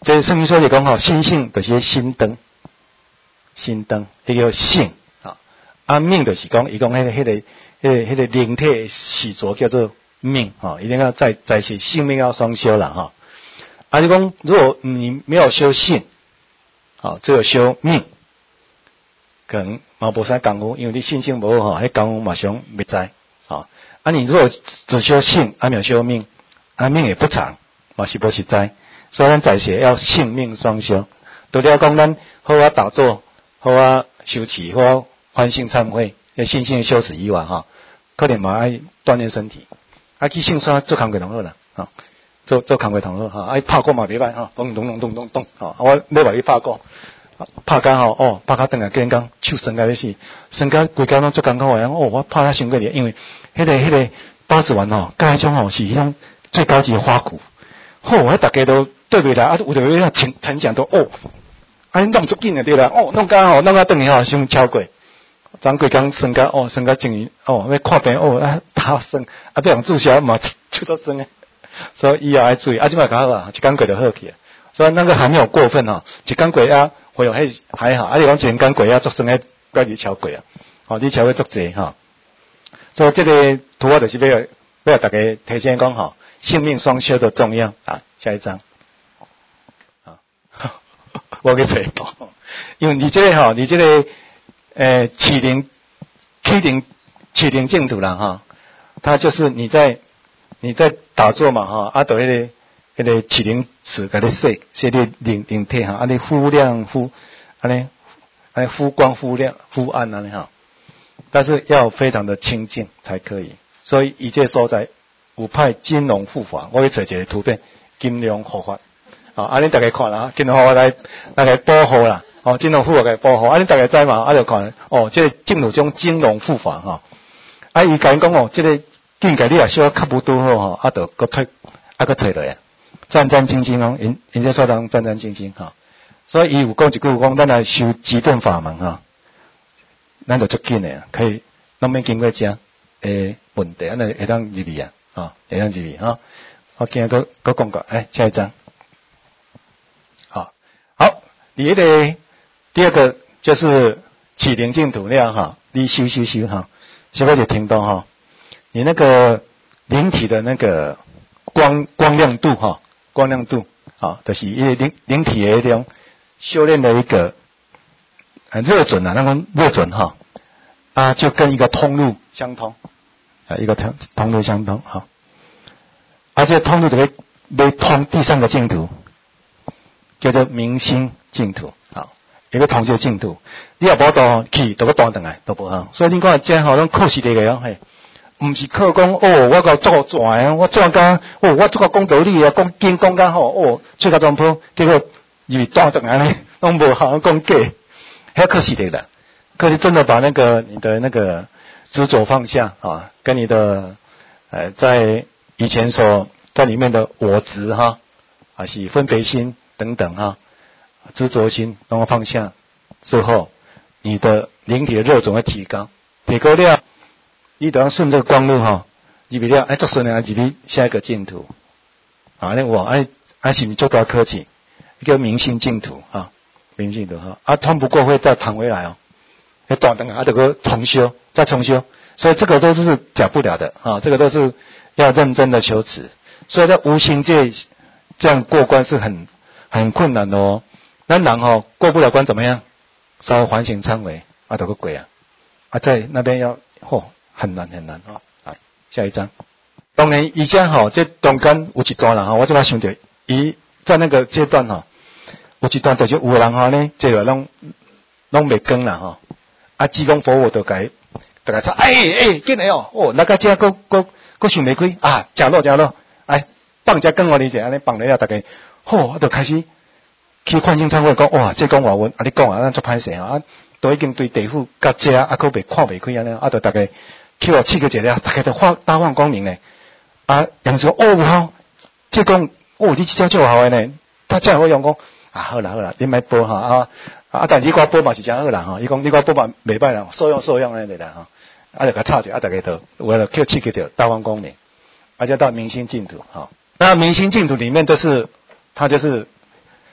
这圣经说就讲吼，心性就是心灯，心灯，迄叫性啊。啊命就是讲，伊讲迄个迄个迄个迄个灵体始作叫做命啊，一定要在在一起，性命要双修啦哈。啊，就讲如果你没有修性，啊，只有修命，可能嘛无啥功夫，因为你心性无好，迄功夫马上袂知啊。啊，你如果只修性，啊没有修命，啊命也不长，嘛是无实在。所以咱在学要性命双修，除了讲咱好啊打坐，好啊修持，好啊欢信忏悔，要心性修持以外哈，可能嘛爱锻炼身体。啊，去性山做工课同好啦，哈，做做工课同好哈，爱拍鼓嘛袂歹哈，咚咚咚咚咚咚，哈，我要来去拍鼓，拍工吼，哦，拍甲转来，见讲手酸甲要死，酸甲规工拢做艰苦诶，哦，我拍甲伤过哩，因为迄、那个迄、那个八字丸吼，甲迄种吼是迄种最高级的花骨，吼、哦，迄大家都对袂来，啊，有着要成成奖都哦，啊，弄足紧诶对啦，哦，弄甲吼，弄甲转去吼，伤超过。昨规工酸甲哦，酸甲真于哦，要看病哦，啊打酸，啊对人注射嘛出到酸诶，所以以后爱注意，啊即摆较好啊，一工过就好去啊，所以那个还没有过分哦，一工过啊，会有迄还好，啊你讲一工过啊，做酸诶，不要去超过啊，哦你超过足济哈，所以这个图画就是要要大家提醒讲吼，性命双修的重要啊，下一张，啊，我给找，因为你这个吼，你这个。呃，启灵、启灵、启灵净土啦哈，它就是你在你在打坐嘛哈，啊，到迄个迄个启灵池给你摄摄你灵灵体哈，啊，你忽亮忽，啊尼，啊忽光忽亮忽暗啊尼哈，但是要非常的清净才可以，所以一切所在五派金龙护法，我去找一个图片，金龙护法，啊，啊，你大家看啦，金龙护法来来来保护啦。哦，金龙护法给保护，啊，你大概知嘛？啊，就看哦，这个净土中金龙护法哈，啊，伊甲因讲哦，这个境界你也小较无拄好吼，啊，就搁退，啊，搁退落来，战战兢兢哦，因因这说当战战兢兢哈，所以伊有讲一句讲，咱来修极顿法门哈，咱就足紧的啊，可以，咱免经过这诶问题，安尼会当入去啊，啊，会当入去哈，我今日搁搁讲过，哎，下一张，好，好，你的。第二个就是启灵净土那样哈，你修修修哈，小姐听到哈，你那个灵体的那个光光亮度哈，光亮度啊，就是因为灵灵体的这种修炼的一个很热准啊，那个热准哈啊，就跟一个通路相通啊，一个通通路相通哈，而且通路就会会通第三个净土，叫做明心净土啊。一个通这净土，你也无到去，都个断转来，都无好。所以你看，这吼，咱考试的个嘿，唔是靠讲哦，我个做转，我做甲哦，我做个讲道理啊，讲经讲甲好哦，做甲装破，结果因断转来咧，拢无好讲假，还考试的啦。可是真的把那个你的那个执着放下啊，跟你的呃，在以前所在里面的我执哈，还是分别心等等哈。执着心，然后放下之后，你的灵体的热总会提高，提高了，你等下顺这个光路哈，入去了，哎，做顺了，入去下一个净土，啊，那我哎哎是你做多科技，一个明心净土啊，明心净土哈，啊，通不过会再弹回来哦，要断灯啊，这个重修，再重修，所以这个都是假不了的啊，这个都是要认真的修持，所以在无形界这样过关是很很困难的哦。那人吼过不了关怎么样？稍微反省忏悔，啊，都个鬼啊！啊，在那边要嚯、哦、很难很难哈。来，下一张。当然，以前吼这中间有一段啦哈，我这摆想到，伊在那个阶段哈，有一段就是有个人吼呢，这个拢拢袂讲啦哈。啊，济公佛我都改，大家说，哎哎，紧来哦，哦，那个这个个个想袂开啊，食落食落，哎，放只羹我理解，安尼放了大家，嚯、哦，就开始。去反省忏悔讲，哇，这讲话文，啊你讲啊，咱做歹势啊，都已经对地府甲这啊，啊，佫未看袂开安尼，啊，就大家去互刺激一下，大家都发大放光明咧。啊，人说哦好，这讲哦，你这招做好诶呢，他这样会用讲啊，好啦好啦，你莫报哈啊啊，但是你我报嘛是真好啦哈，伊讲你我报嘛袂歹啦，受用受用安尼啦哈，啊就甲插者，啊大家都为了去刺激着大放光明，而且到明心净土哈。那明心净土里面就是，它就是。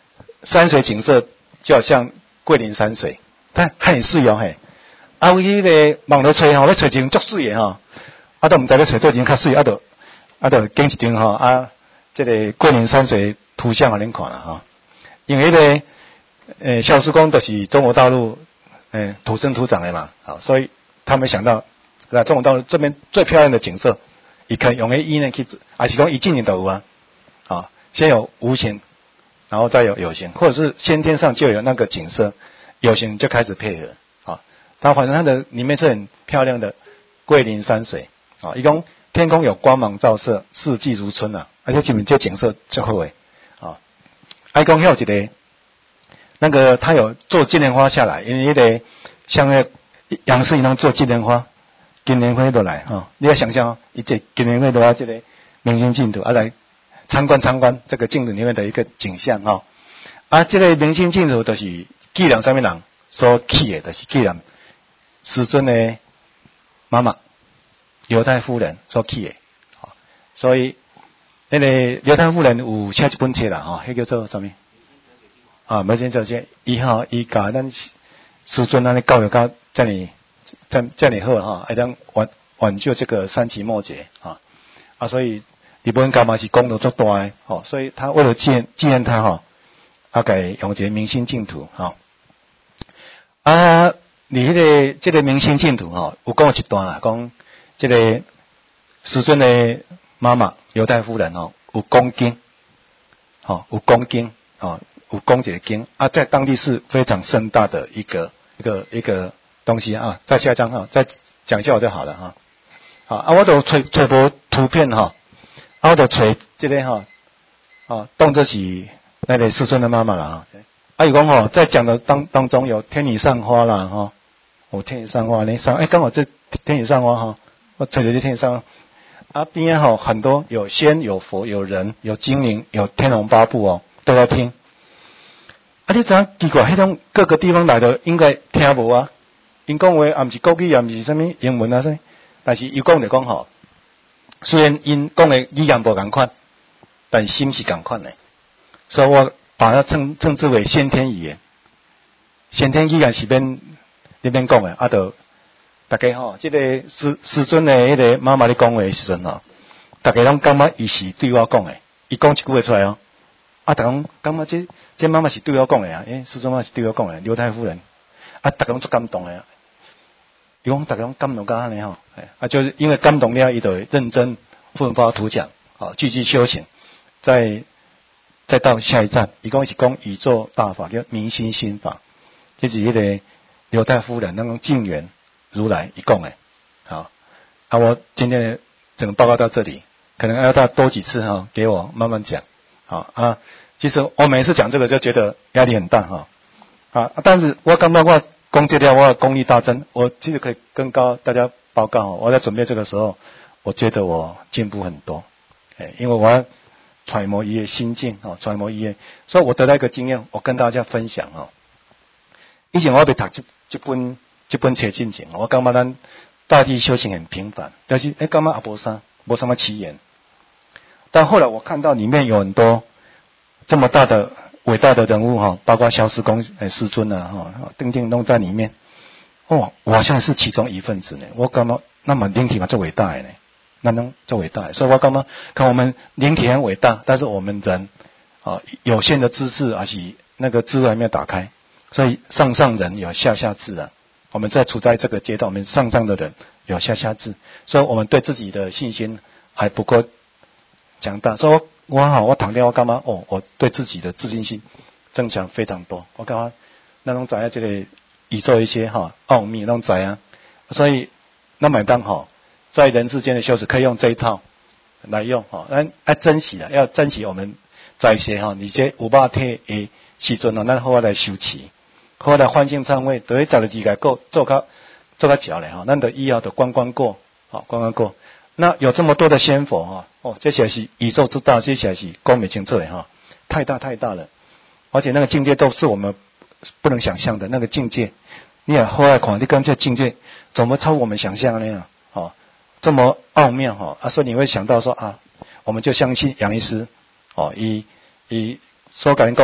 山水景色就好像桂林山水，但很水哦嘿。啊，有迄个网络吹吼，咧吹一张足水的吼，啊都毋知咧吹倒一张较水，啊都啊都拣一张吼啊，这个桂林山水图像互恁看啦吼。因为迄、那个呃萧叔公就是中国大陆呃土生土长的嘛，好，所以他们想到在中国大陆这边最漂亮的景色，伊可以用迄意念去，还是讲一进年都有啊，啊，先有无形，然后再有有形，或者是先天上就有那个景色，有形就开始配合。它反正它的里面是很漂亮的桂林山水啊，一共天空有光芒照射，四季如春啊，而且这边这景色最好诶啊。还讲还有一个那个他有做金莲花下来，因为那个像那杨氏一样做金莲花，金莲花都来哈、哦，你要想象哦，一这金莲花都要这个明星净土，啊来参观参观这个镜子里面的一个景象哈、哦。啊，这个明星净土都是纪念上面人所起的，就是纪念师尊的妈妈犹太夫人所起的，所以那个犹太夫人有写一本册啦，吼，迄叫做什么？啊，没先做这，伊吼伊教咱师尊安尼教育到这里，这这里好哈，会当挽挽救这个三期末节啊啊，所以日本干嘛是功劳足大的，吼，所以他为了纪念纪念他哈，啊，给用一个明星净土哈啊。你迄、那个这个明星净土吼，有讲一段啊，讲这个师尊的妈妈犹太夫人吼，有讲经，吼有讲经，吼有讲一个经啊，在当地是非常盛大的一个一个一个东西啊。再下一张哈，再讲一下我就好了哈。好啊，我都找找无图片哈，啊，我都找这个哈，啊，当作是那个师尊的妈妈啦哈。啊，有讲吼，在讲的当当中有天女散花啦哈。哦，天女散花，你上哎，刚好这天女散花哈，我吹的这天女散花，啊边哈很多有仙有佛有人有精灵有天龙八部哦，都在听。啊，你知影奇怪，迄种各个地方来的应该听无啊？因讲话也毋是国语，也毋是啥物英文啊啥，但是伊讲就讲吼，虽然因讲的语言无共款，但心是共款的，所以我把它称称之为先天语言。先天语言是免。那边讲诶，啊，就大家吼，这个师师尊诶，迄个妈妈咧讲话诶时阵吼，大家拢感觉伊是对我讲诶，伊讲一句话出来哦，啊，大家感觉这这妈妈是对我讲诶啊，诶，师尊妈是对我讲诶，刘太夫人，啊，大家拢足感动诶，伊讲大家拢感动到安尼吼，啊，就是因为感动了，伊就会认真奋发图强，好，继续修行，再再到下一站，伊讲是讲宇宙大法叫明心心法，这是迄个。犹太夫人那种净缘如来一共诶，好，啊，我今天的整个报告到这里，可能要到多几次哈，给我慢慢讲，好啊。其实我每次讲这个就觉得压力很大哈，啊，但是我刚刚我讲这条我功力大增，我其实可以跟高大家报告，我在准备这个时候，我觉得我进步很多，哎，因为我要揣摩一些心境啊，揣摩一些，所以我得到一个经验，我跟大家分享啊。以前我要读这这本这本册进前，我感觉咱大地修行很平凡，但是哎，感觉也无啥，无什么起眼。但后来我看到里面有很多这么大的伟大的人物哈，包括萧师公、哎师尊啊哈，等等都在里面。哦，我好像是其中一份子呢。我感觉那么灵体嘛最伟大的呢，那能最伟大的，所以我感觉看我们灵体很伟大，但是我们人啊有限的知识还是那个智慧还没有打开。所以上上人有下下智啊，我们在处在这个阶段，我们上上的人有下下智，所以我们对自己的信心还不够强大。所以我我好，我躺掉我干嘛？哦，我对自己的自信心增强非常多。我干嘛？那种在这里宇宙一些哈奥秘那种在啊，所以那么当好在人世间的修持可以用这一套来用哈，那要珍惜啊，要珍惜我们在一些哈，你这五百体的时阵哦，咱好来修持。好来环境忏悔，都会找个几个够做较做较脚嘞哈，咱的医药的关关过，好关关过。那有这么多的仙佛哈，哦，这些是宇宙之大，这些是光明清澈的哈，太大太大了，而且那个境界都是我们不能想象的那个境界。你也后来看，你看这境界怎么超我们想象那样？哦，这么奥妙哈啊，所以你会想到说啊，我们就相信杨医师哦，以以所跟人讲的。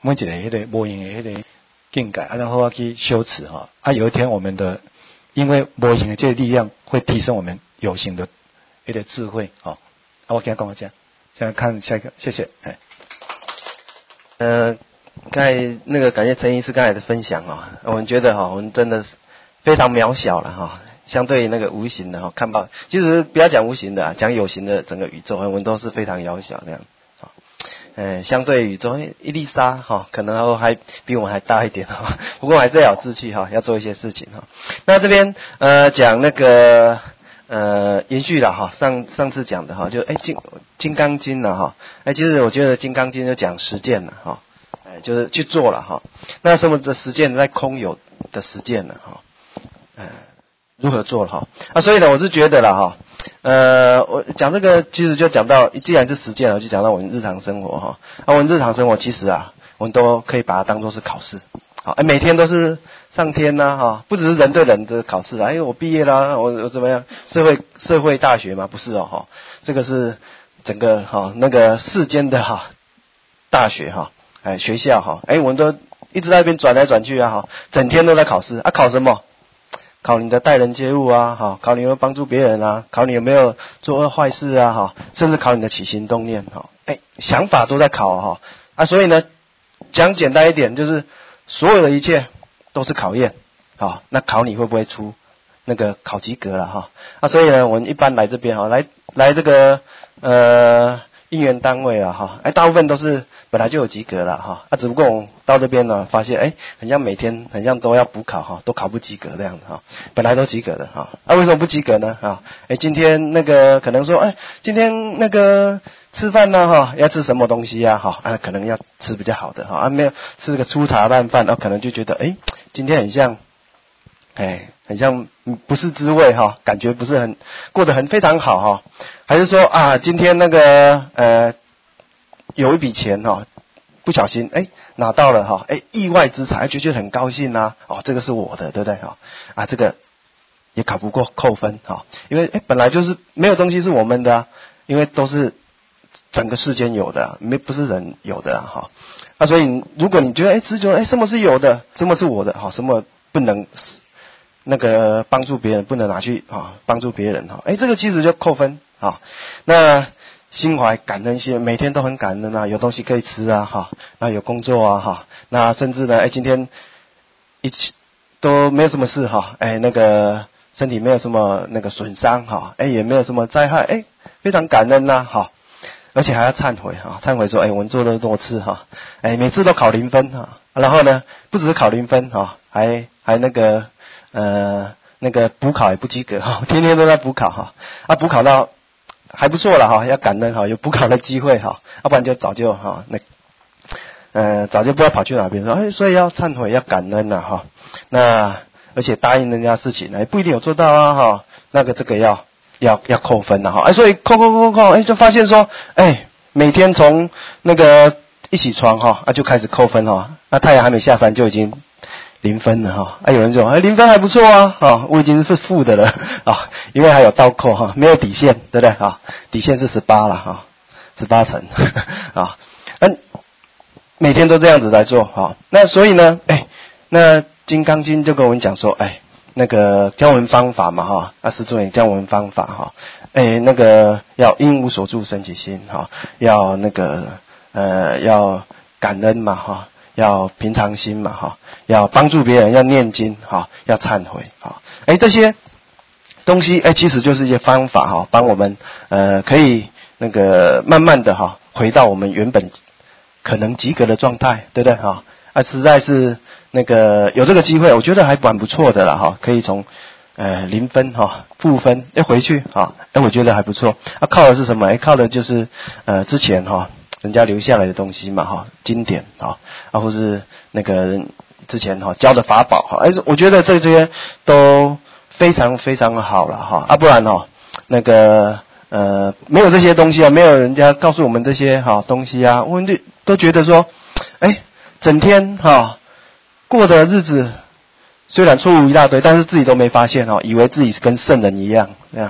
每一个迄个无形的迄个境界，啊，然后去修持哈。啊，有一天我们的因为无形的这个力量会提升我们有形的一个智慧啊。啊，我跟他讲这样，现在看下一个，谢谢。哎， 呃，刚才那个感谢陈医师刚才的分享啊，我们觉得哈，我们真的是非常渺小了哈。相对于那个无形的哈，看到其实不要讲无形的啊，讲有形的整个宇宙，我们都是非常渺小那样。好，呃，相对宇宙一粒沙哈，可能还比我们还大一点哈。不过还是要有志气哈，要做一些事情哈。那这边呃讲那个呃延续了哈，上上次讲的哈，就哎金金刚经了哈，哎其实我觉得金刚经就讲实践了哈，哎就是去做了哈。那什么的实践在空有的实践了哈，呃。如何做了哈？啊，所以呢，我是觉得啦哈，呃，我讲这个其实就讲到，既然是实践了，就讲到我们日常生活哈。啊，我们日常生活其实啊，我们都可以把它当作是考试，好，哎，每天都是上天呐哈，不只是人对人的考试啊，哎，我毕业啦，我我怎么样？社会社会大学嘛，不是哦哈，这个是整个哈那个世间的哈大学哈，哎学校哈，哎，我们都一直在那边转来转去啊哈，整天都在考试啊，考什么？考你的待人接物啊，哈，考你有没有帮助别人啊，考你有没有做恶坏事啊，哈，甚至考你的起心动念，哈，哎，想法都在考哈，啊，所以呢，讲简单一点，就是所有的一切都是考验，啊，那考你会不会出那个考及格了哈，啊，所以呢，我们一般来这边哈，来来这个呃应援单位啊哈，哎，大部分都是本来就有及格了哈，啊，只不过我到这边呢，发现哎，很像每天很像都要补考哈，都考不及格这样的哈，本来都及格的哈，啊，为什么不及格呢？啊，哎，今天那个可能说，哎，今天那个吃饭呢哈，要吃什么东西呀哈，啊，可能要吃比较好的哈，啊，没有吃个粗茶淡饭，啊，可能就觉得哎，今天很像。哎，很像不是滋味哈，感觉不是很过得很非常好哈，还是说啊，今天那个呃有一笔钱哈，不小心哎拿到了哈，哎意外之财，就觉得很高兴啊，哦这个是我的，对不对哈？啊这个也考不过扣分哈，因为哎本来就是没有东西是我们的啊，因为都是整个世间有的，没不是人有的哈。啊所以如果你觉得哎只觉得哎什么是有的，什么是我的哈，什么不能。那个帮助别人不能拿去啊，帮助别人哈，哎，这个其实就扣分啊。那心怀感恩心，每天都很感恩啊，有东西可以吃啊哈，那有工作啊哈，那甚至呢，哎，今天一起都没有什么事哈，哎，那个身体没有什么那个损伤哈，哎，也没有什么灾害，哎，非常感恩呐哈，而且还要忏悔哈，忏悔说，哎，我们做了多次哈，哎，每次都考零分哈，然后呢，不只是考零分哈，还还那个。呃，那个补考也不及格哈，天天都在补考哈，啊补考到还不错了哈，要感恩哈，有补考的机会哈，要不然就早就哈那呃早就不知道跑去哪边了，哎，所以要忏悔要感恩了哈，那而且答应人家事情呢不一定有做到啊哈，那个这个要要要扣分了哈，哎，所以扣扣扣扣，哎就发现说，哎每天从那个一起床哈啊就开始扣分哈，那太阳还没下山就已经。零分了哈，啊有人说，哎零分还不错啊，啊我已经是负的了啊，因为还有倒扣哈，没有底线，对不对啊？底线是十八了哈，十八层啊，嗯，每天都这样子来做哈，那所以呢，哎，那金刚经就跟我们讲说，哎，那个教我们方法嘛哈，啊师尊也教我们方法哈，哎那个要因无所住生起心哈，要那个呃要感恩嘛哈。要平常心嘛哈，要帮助别人，要念经哈，要忏悔哈，哎这些东西哎其实就是一些方法哈，帮我们呃可以那个慢慢的哈回到我们原本可能及格的状态，对不对哈？啊实在是那个有这个机会，我觉得还蛮不错的了哈，可以从呃零分哈负分哎回去哈，哎我觉得还不错。啊靠的是什么？哎靠的就是呃之前哈。人家留下来的东西嘛哈，经典啊，啊或是那个之前哈教的法宝哈，哎我觉得这些都非常非常好了哈，啊不然哈那个呃没有这些东西啊，没有人家告诉我们这些哈东西啊，我们就都觉得说，哎整天哈过的日子虽然错误一大堆，但是自己都没发现哈，以为自己跟圣人一样这样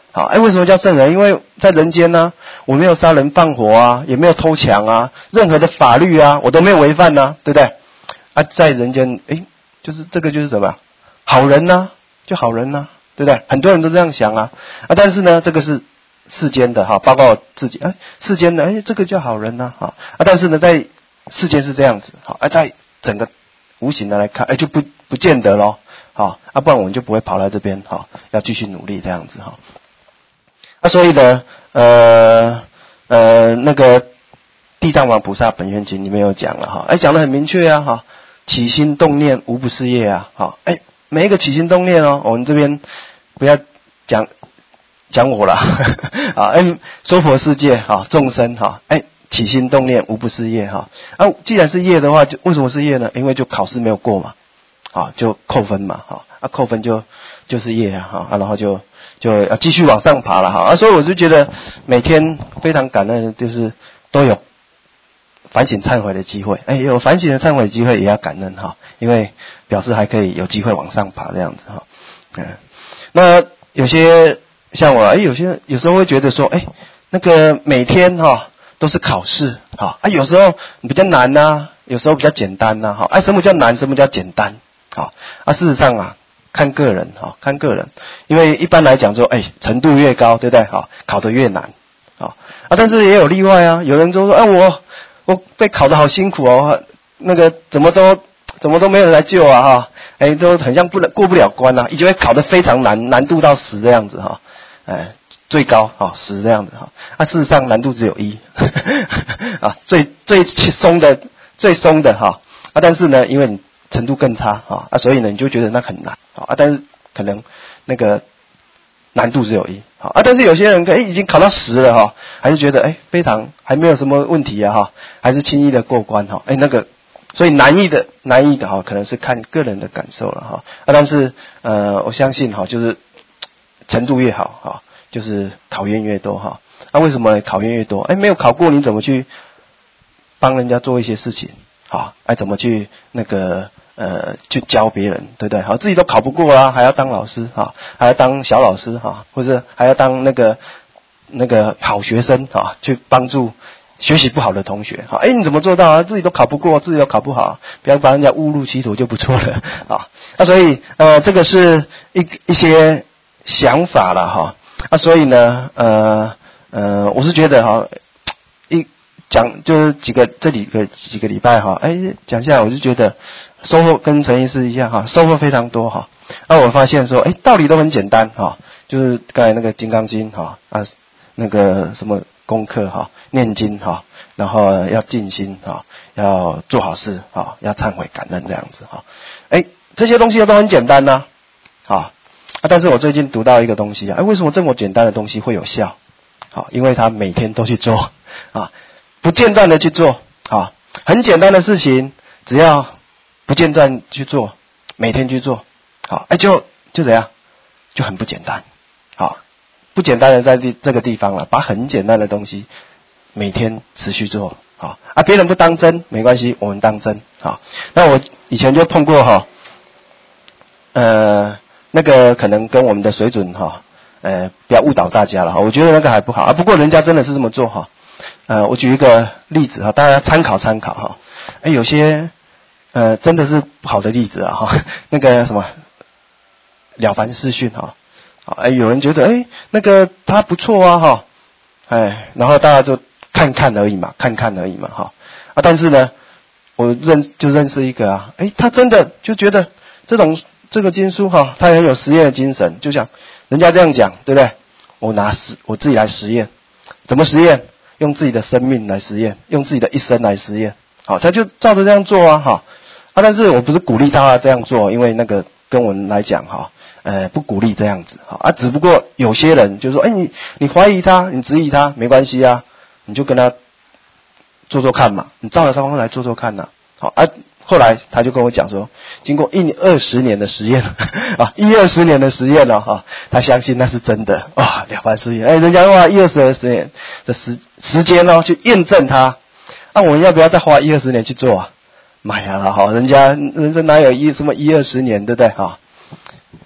好，哎，为什么叫圣人？因为在人间呢、啊，我没有杀人放火啊，也没有偷抢啊，任何的法律啊，我都没有违反啊，对不对？啊，在人间，哎，就是这个就是什么？好人呐、啊，就好人呐、啊，对不对？很多人都这样想啊，啊，但是呢，这个是世间的哈，包括我自己，哎，世间的，哎，这个叫好人呐、啊，啊，但是呢，在世间是这样子，好，啊，在整个无形的来看，哎，就不不见得咯，好，啊，不然我们就不会跑来这边，好，要继续努力这样子哈。啊，所以呢，呃呃，那个地藏王菩萨本愿经里面有讲了哈，哎，讲得很明确啊哈，起心动念无不是业啊，好，哎，每一个起心动念哦，我们这边不要讲讲我了啊，哎，娑婆世界哈，众生哈，哎，起心动念无不是业哈，啊，既然是业的话，就为什么是业呢？因为就考试没有过嘛，啊，就扣分嘛，哈，啊，扣分就就是业啊，哈，啊，然后就。就要继续往上爬了哈，啊，所以我就觉得每天非常感恩，就是都有反省忏悔的机会，哎，有反省的忏悔机会也要感恩哈，因为表示还可以有机会往上爬这样子哈，嗯，那有些像我，哎，有些有时候会觉得说，哎，那个每天哈都是考试哈，啊，有时候比较难呐、啊，有时候比较简单呐、啊，哈，哎，什么叫难，什么叫简单，好，啊，事实上啊。看个人哈，看个人，因为一般来讲说，哎，程度越高，对不对？好，考得越难，啊啊，但是也有例外啊。有人就说，哎，我我被考得好辛苦哦，那个怎么都怎么都没有人来救啊，哈，哎，都很像不能过不了关啊，就会考得非常难，难度到十这样子哈，哎，最高哈十这样子哈，啊，事实上难度只有一，啊，最最松的最松的哈，啊，但是呢，因为你。程度更差啊啊，所以呢，你就觉得那很难啊，但是可能那个难度只有一啊，但是有些人哎已经考到十了哈，还是觉得哎非常还没有什么问题啊哈，还是轻易的过关哈，哎那个所以难易的难易的哈，可能是看个人的感受了哈啊，但是呃我相信哈，就是程度越好哈，就是考验越多哈，那、啊、为什么考验越多？哎没有考过你怎么去帮人家做一些事情？好，哎，怎么去那个呃，去教别人，对不对？好，自己都考不过啦，还要当老师哈，还要当小老师哈，或者还要当那个那个好学生哈，去帮助学习不好的同学。好，哎，你怎么做到啊？自己都考不过，自己都考不好，不要把人家误入歧途就不错了啊。那所以呃，这个是一一些想法了哈。啊，所以呢，呃呃，我是觉得哈，一。讲就是几个这里个几个礼拜哈，哎，讲下来我就觉得收获跟陈医师一样哈，收获非常多哈。那我发现说，哎，道理都很简单哈，就是刚才那个《金刚经》哈啊，那个什么功课哈，念经哈，然后要静心哈，要做好事哈，要忏悔感恩这样子哈。哎，这些东西都很简单呐、啊，啊，但是我最近读到一个东西啊，哎，为什么这么简单的东西会有效？好，因为他每天都去做啊。不间断的去做啊，很简单的事情，只要不间断去做，每天去做，好，哎，就就怎样，就很不简单，好，不简单的在这这个地方了，把很简单的东西每天持续做，好，啊，别人不当真没关系，我们当真，好，那我以前就碰过哈，呃，那个可能跟我们的水准哈，呃，不要误导大家了哈，我觉得那个还不好啊，不过人家真的是这么做哈。呃，我举一个例子哈，大家参考参考哈。哎，有些呃真的是不好的例子啊哈。那个什么了凡四训哈，哎，有人觉得哎那个他不错啊哈，哎，然后大家就看看而已嘛，看看而已嘛哈。啊，但是呢，我认就认识一个啊，哎，他真的就觉得这种这个经书哈，他很有实验的精神，就像人家这样讲，对不对？我拿实我自己来实验，怎么实验？用自己的生命来实验，用自己的一生来实验，好，他就照着这样做啊，哈，啊，但是我不是鼓励他这样做，因为那个跟我们来讲哈，呃，不鼓励这样子，好啊，只不过有些人就说，哎，你你怀疑他，你质疑他，没关系啊，你就跟他做做看嘛，你照着他方法来做做看呐、啊，好啊。后来他就跟我讲说，经过一二十年的实验啊，一二十年的实验了哈，他相信那是真的啊，了凡四训，哎，人家花一二十年的时时间哦去验证它，那、啊、我们要不要再花一二十年去做啊？妈呀了哈，人家人家哪有一什么一二十年，对不对哈？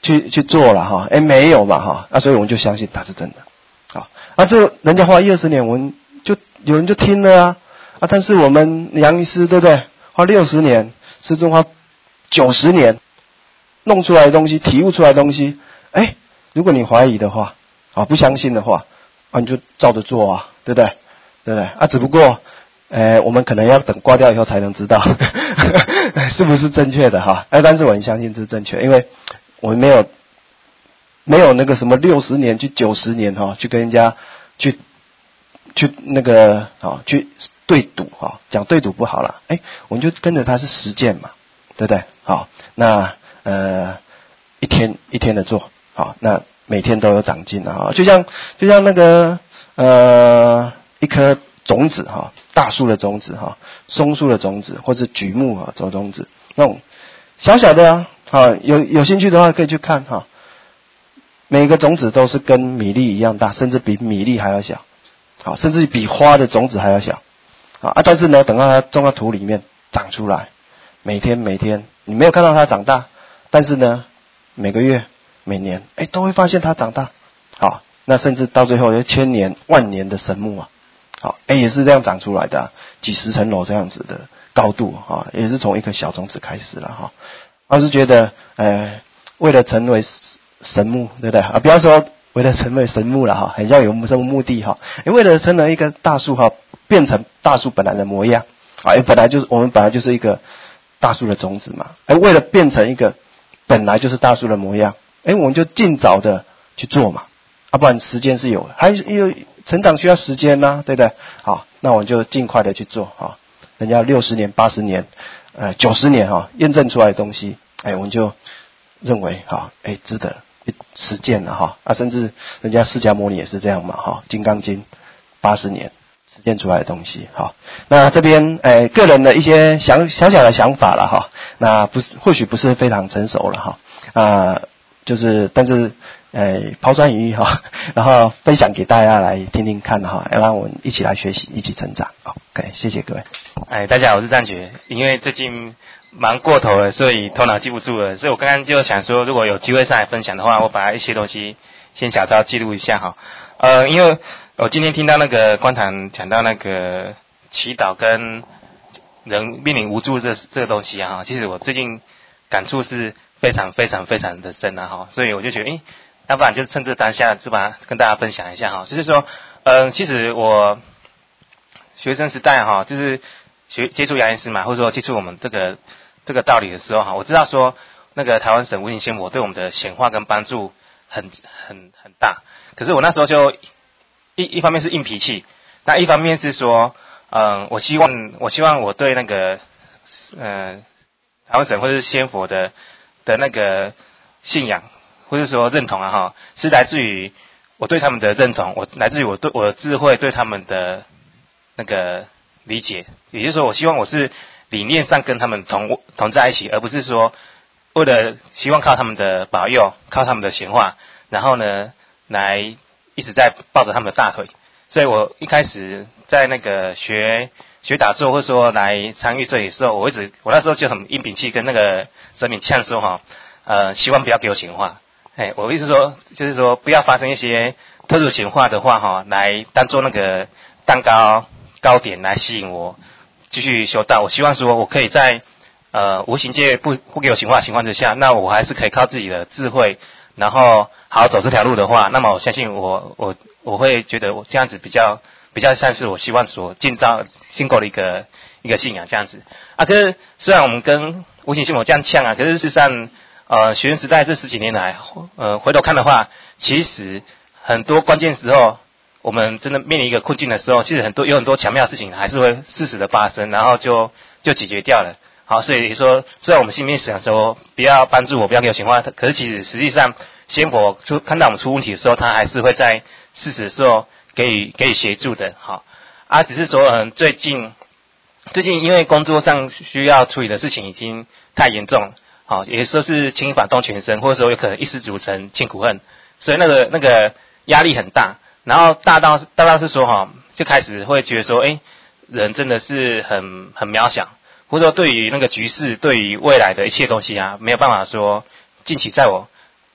去去做了哈，哎没有嘛哈，那、啊、所以我们就相信它是真的，好，啊这人家花一二十年，我们就有人就听了啊，啊但是我们杨医师对不对？花六十年，师尊花九十年，弄出来的东西，体悟出来的东西，哎，如果你怀疑的话，啊不相信的话，啊你就照着做啊，对不对？对不对？啊只不过。呃，我们可能要等挂掉以后才能知道是不是正确的哈。哎，但是我很相信这是正确，因为我们没有没有那个什么六十年去九十年哈，去跟人家去去那个啊去对赌哈，讲对赌不好了，哎，我们就跟着他是实践嘛，对不对？好，那呃一天一天的做，好，那每天都有长进啊，就像就像那个呃一颗。种子哈，大树的种子哈，松树的种子，或者榉木啊种种子，那种小小的啊，啊有有兴趣的话可以去看哈。每个种子都是跟米粒一样大，甚至比米粒还要小，好，甚至比花的种子还要小，啊，但是呢，等到它种到土里面长出来，每天每天你没有看到它长大，但是呢，每个月每年，哎，都会发现它长大，好，那甚至到最后有千年万年的神木啊。好，哎，也是这样长出来的、啊，几十层楼这样子的高度哈、啊，也是从一颗小种子开始了哈。我、啊、是觉得，呃，为了成为神木，对不对啊？不要说为了成为神木了哈，很像有什么目的哈。哎，为了成为一个大树哈，变成大树本来的模样啊，本来就是我们本来就是一个大树的种子嘛。哎，为了变成一个本来就是大树的模样，哎，我们就尽早的去做嘛，啊，不然时间是有，还有。成长需要时间呐、啊，对不对？好，那我们就尽快的去做哈。人家六十年、八十年、呃九十年哈，验证出来的东西，哎，我们就认为哈，哎，值得实践了哈。啊，甚至人家释迦牟尼也是这样嘛哈，《金刚经》八十年实践出来的东西哈。那这边哎，个人的一些想小小的想法了哈。那不是或许不是非常成熟了哈啊，就是但是。呃，抛砖引玉哈，然后分享给大家来听听看哈，要让我们一起来学习，一起成长。OK， 谢谢各位。 哎，大家好，我是赞觉。因为最近忙过头了，所以头脑记不住了，所以我刚刚就想说，如果有机会上来分享的话，我把一些东西先小抄记录一下哈。呃，因为我今天听到那个观堂讲到那个祈祷跟人面临无助这这个东西哈，其实我最近感触是非常非常非常的深啊哈，所以我就觉得，诶。要不然就趁着当下就把它跟大家分享一下哈，就是说，嗯、呃，其实我学生时代哈，就是学接触杨医师嘛，或者说接触我们这个这个道理的时候哈，我知道说那个台湾省无形仙佛对我们的显化跟帮助很很很大，可是我那时候就一一方面是硬脾气，那一方面是说，嗯、呃，我希望我希望我对那个呃台湾省或者是仙佛的的那个信仰。或者说认同啊哈，是来自于我对他们的认同，我来自于我对我的智慧对他们的那个理解，也就是说，我希望我是理念上跟他们同同在一起，而不是说为了希望靠他们的保佑，靠他们的显化，然后呢来一直在抱着他们的大腿。所以我一开始在那个学学打坐，或者说来参与这里的时候，我一直我那时候就很硬脾气，跟那个神明呛说哈，呃，希望不要给我显化。哎，我意思说，就是说，不要发生一些特殊显化的话，哈，来当做那个蛋糕糕点来吸引我继续修道。我希望说，我可以在呃无形界不不给我显化的情况之下，那我还是可以靠自己的智慧，然后好好走这条路的话，那么我相信我我我会觉得我这样子比较比较像是我希望所建造建构的一个一个信仰这样子啊。可是虽然我们跟无形信佛这样呛啊，可是事实上。呃，学生时代这十几年来，呃，回头看的话，其实很多关键时候，我们真的面临一个困境的时候，其实很多有很多巧妙的事情还是会适时的发生，然后就就解决掉了。好，所以说，虽然我们心里面想说不要帮助我，不要给我显化，可是其实实际上，仙佛出看到我们出问题的时候，他还是会在适时的时候给予给予协助的。好，啊，只是说，嗯、呃，最近最近因为工作上需要处理的事情已经太严重了。好，也说是轻反动全身，或者说有可能一失足成千古恨，所以那个那个压力很大，然后大到大到是说哈，就开始会觉得说，哎，人真的是很很渺小，或者说对于那个局势，对于未来的一切东西啊，没有办法说近期在我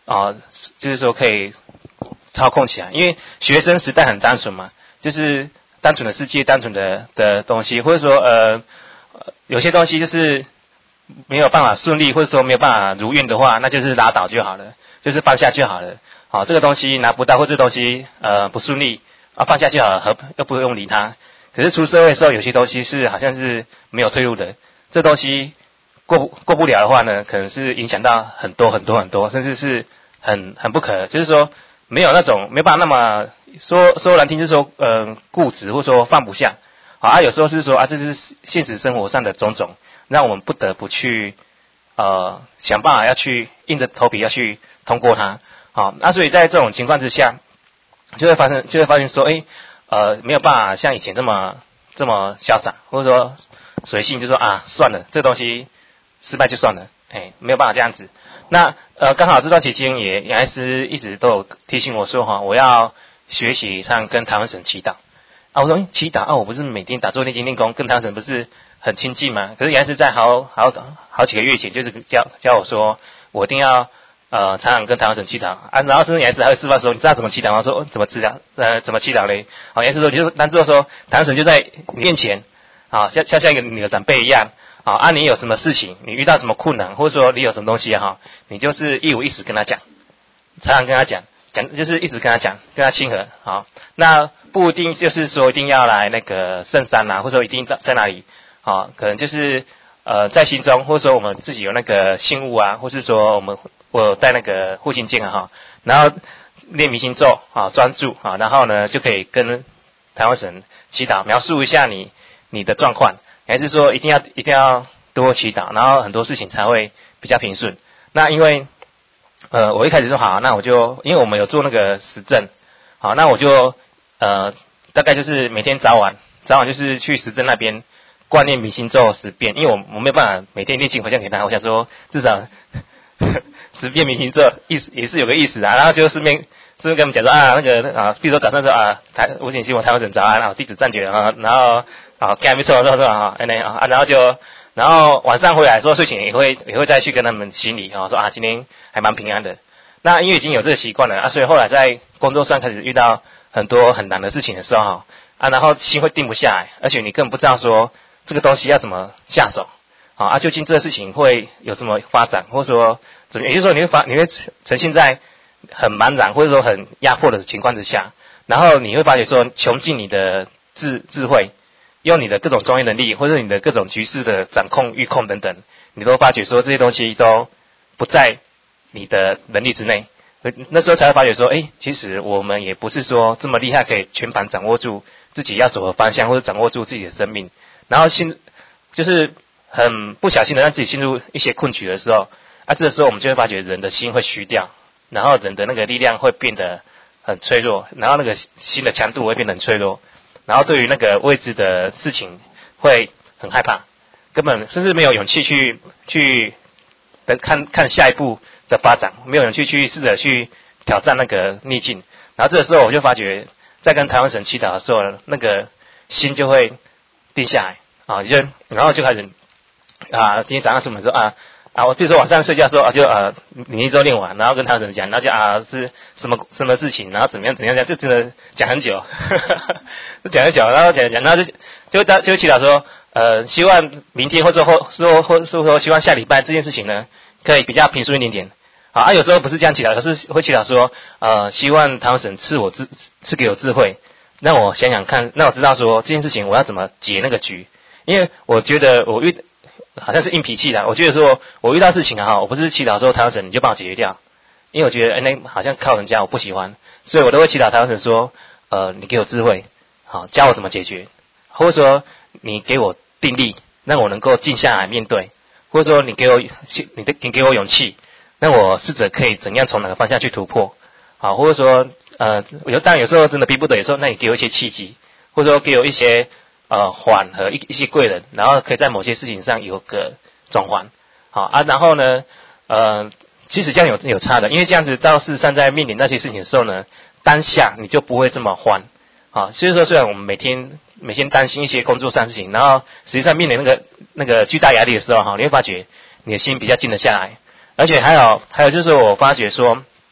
啊、呃，就是说可以操控起来，因为学生时代很单纯嘛，就是单纯的世界、单纯的的东西，或者说呃有些东西就是没有办法顺利，或者说没有办法如愿的话，那就是拉倒就好了，就是放下就好了。好，这个东西拿不到，或者这东西呃不顺利啊，放下就好了，何又不用理它。可是出社会的时候，有些东西是好像是没有退路的，这东西过不过不了的话呢，可能是影响到很多很多很多，甚至是很很不可，就是说没有那种没办法那么说说难听，就是说呃固执，或者说放不下。好啊，有时候是说啊，这是现实生活上的种种，让我们不得不去呃想办法要去硬着头皮要去通过它。好，那所以在这种情况之下，就会发生就会发现说，哎，呃，没有办法像以前这么这么潇洒，或者说随性，就说啊，算了，这东西失败就算了，哎，没有办法这样子。那呃，刚好这段期间也也还是一直都有提醒我说哈，我要学习上跟台湾神祈祷啊。我说祈祷啊，我不是每天打坐念经念功，跟台湾神不是很亲近吗？可是也还是在好好好几个月前，就是教教我说，我一定要。呃，常常跟台湾神祈祷啊，然后甚至也是还会示范说，你知道怎么祈祷吗？说、哦、怎么祈祷？呃，怎么祈祷嘞？好，也是说，就是当做说台湾神就在你面前，啊，像像像一个你的长辈一样，啊，啊，你有什么事情，你遇到什么困难，或者说你有什么东西哈、啊，你就是一五一十跟他讲，常常跟他讲，讲就是一直跟他讲，跟他亲和，好，那不一定就是说一定要来那个圣山啊，或者说一定在哪里，好，可能就是呃在心中，或者说我们自己有那个信物啊，或是说我们。我带那个护心镜啊哈，然后念弥心咒啊，专注啊，然后呢就可以跟台湾神祈祷，描述一下你你的状况，还是说一定要一定要多祈祷，然后很多事情才会比较平顺。那因为呃我一开始说好，那我就因为我们有做那个实证，好，那我就呃大概就是每天早晚早晚就是去实证那边灌念弥心咒十遍，因为我我没有办法每天念经回向给他，我想说至少。十遍弥心咒意思也是有个意思啊，然后就顺便顺便跟我们讲说啊，那个啊，比如说早上说啊，台吴景希我台湾省早安啊，弟子赞觉啊，然后啊，该没错说说啊，哎那啊，然后就然后晚上回来说睡醒也会也会再去跟他们行礼啊，说啊今天还蛮平安的。那因为已经有这个习惯了啊，所以后来在工作上开始遇到很多很难的事情的时候啊，然后心会定不下来，而且你根本不知道说这个东西要怎么下手。好啊，究竟这个事情会有什么发展，或者说怎么，也就是说你会发，你会呈现在很茫然或者说很压迫的情况之下，然后你会发觉说，穷尽你的智智慧，用你的各种专业能力，或者你的各种局势的掌控、预控等等，你都发觉说这些东西都不在你的能力之内。那时候才会发觉说，哎，其实我们也不是说这么厉害，可以全盘掌握住自己要走的方向，或者掌握住自己的生命，然后心就是。很不小心的让自己陷入一些困局的时候，啊，这个时候我们就会发觉人的心会虚掉，然后人的那个力量会变得很脆弱，然后那个心的强度会变得很脆弱，然后对于那个未知的事情会很害怕，根本甚至没有勇气去去等看看下一步的发展，没有勇气去试着去挑战那个逆境，然后这个时候我就发觉，在跟台湾神祈祷的时候，那个心就会定下来啊，就然后就开始。啊，今天早上什么时候啊啊？我比如说晚上睡觉的时候啊，就呃，你一周练完，然后跟他人讲，然后就啊是什么什么事情，然后怎么样怎么样，就真的讲很久，就讲很久，然后讲讲，然后就就就就祈祷说，呃，希望明天或者或说或者说希望下礼拜这件事情呢，可以比较平顺一点点。好啊，有时候不是这样祈祷，而是会祈祷说，呃，希望台湾神赐我智赐给我智慧，让我想想看，让我知道说这件事情我要怎么解那个局，因为我觉得我遇。好像是硬脾气的，我觉得说我遇到事情啊，我不是祈祷说台湾神你就帮我解决掉，因为我觉得哎那好像靠人家我不喜欢，所以我都会祈祷台湾神说，呃你给我智慧，好教我怎么解决，或者说你给我定力，让我能够静下来面对，或者说你给我你的你给我勇气，让我试着可以怎样从哪个方向去突破，好，或者说呃有当然有时候真的逼不得，有时候那你给我一些契机，或者说给我一些。呃，缓和一一些贵人，然后可以在某些事情上有个转换，好啊，然后呢，呃，其实这样有有差的，因为这样子到事实上在面临那些事情的时候呢，当下你就不会这么慌，好，所以说虽然我们每天每天担心一些工作上的事情，然后实际上面临那个那个巨大压力的时候，哈，你会发觉你的心比较静得下来，而且还有还有就是我发觉说，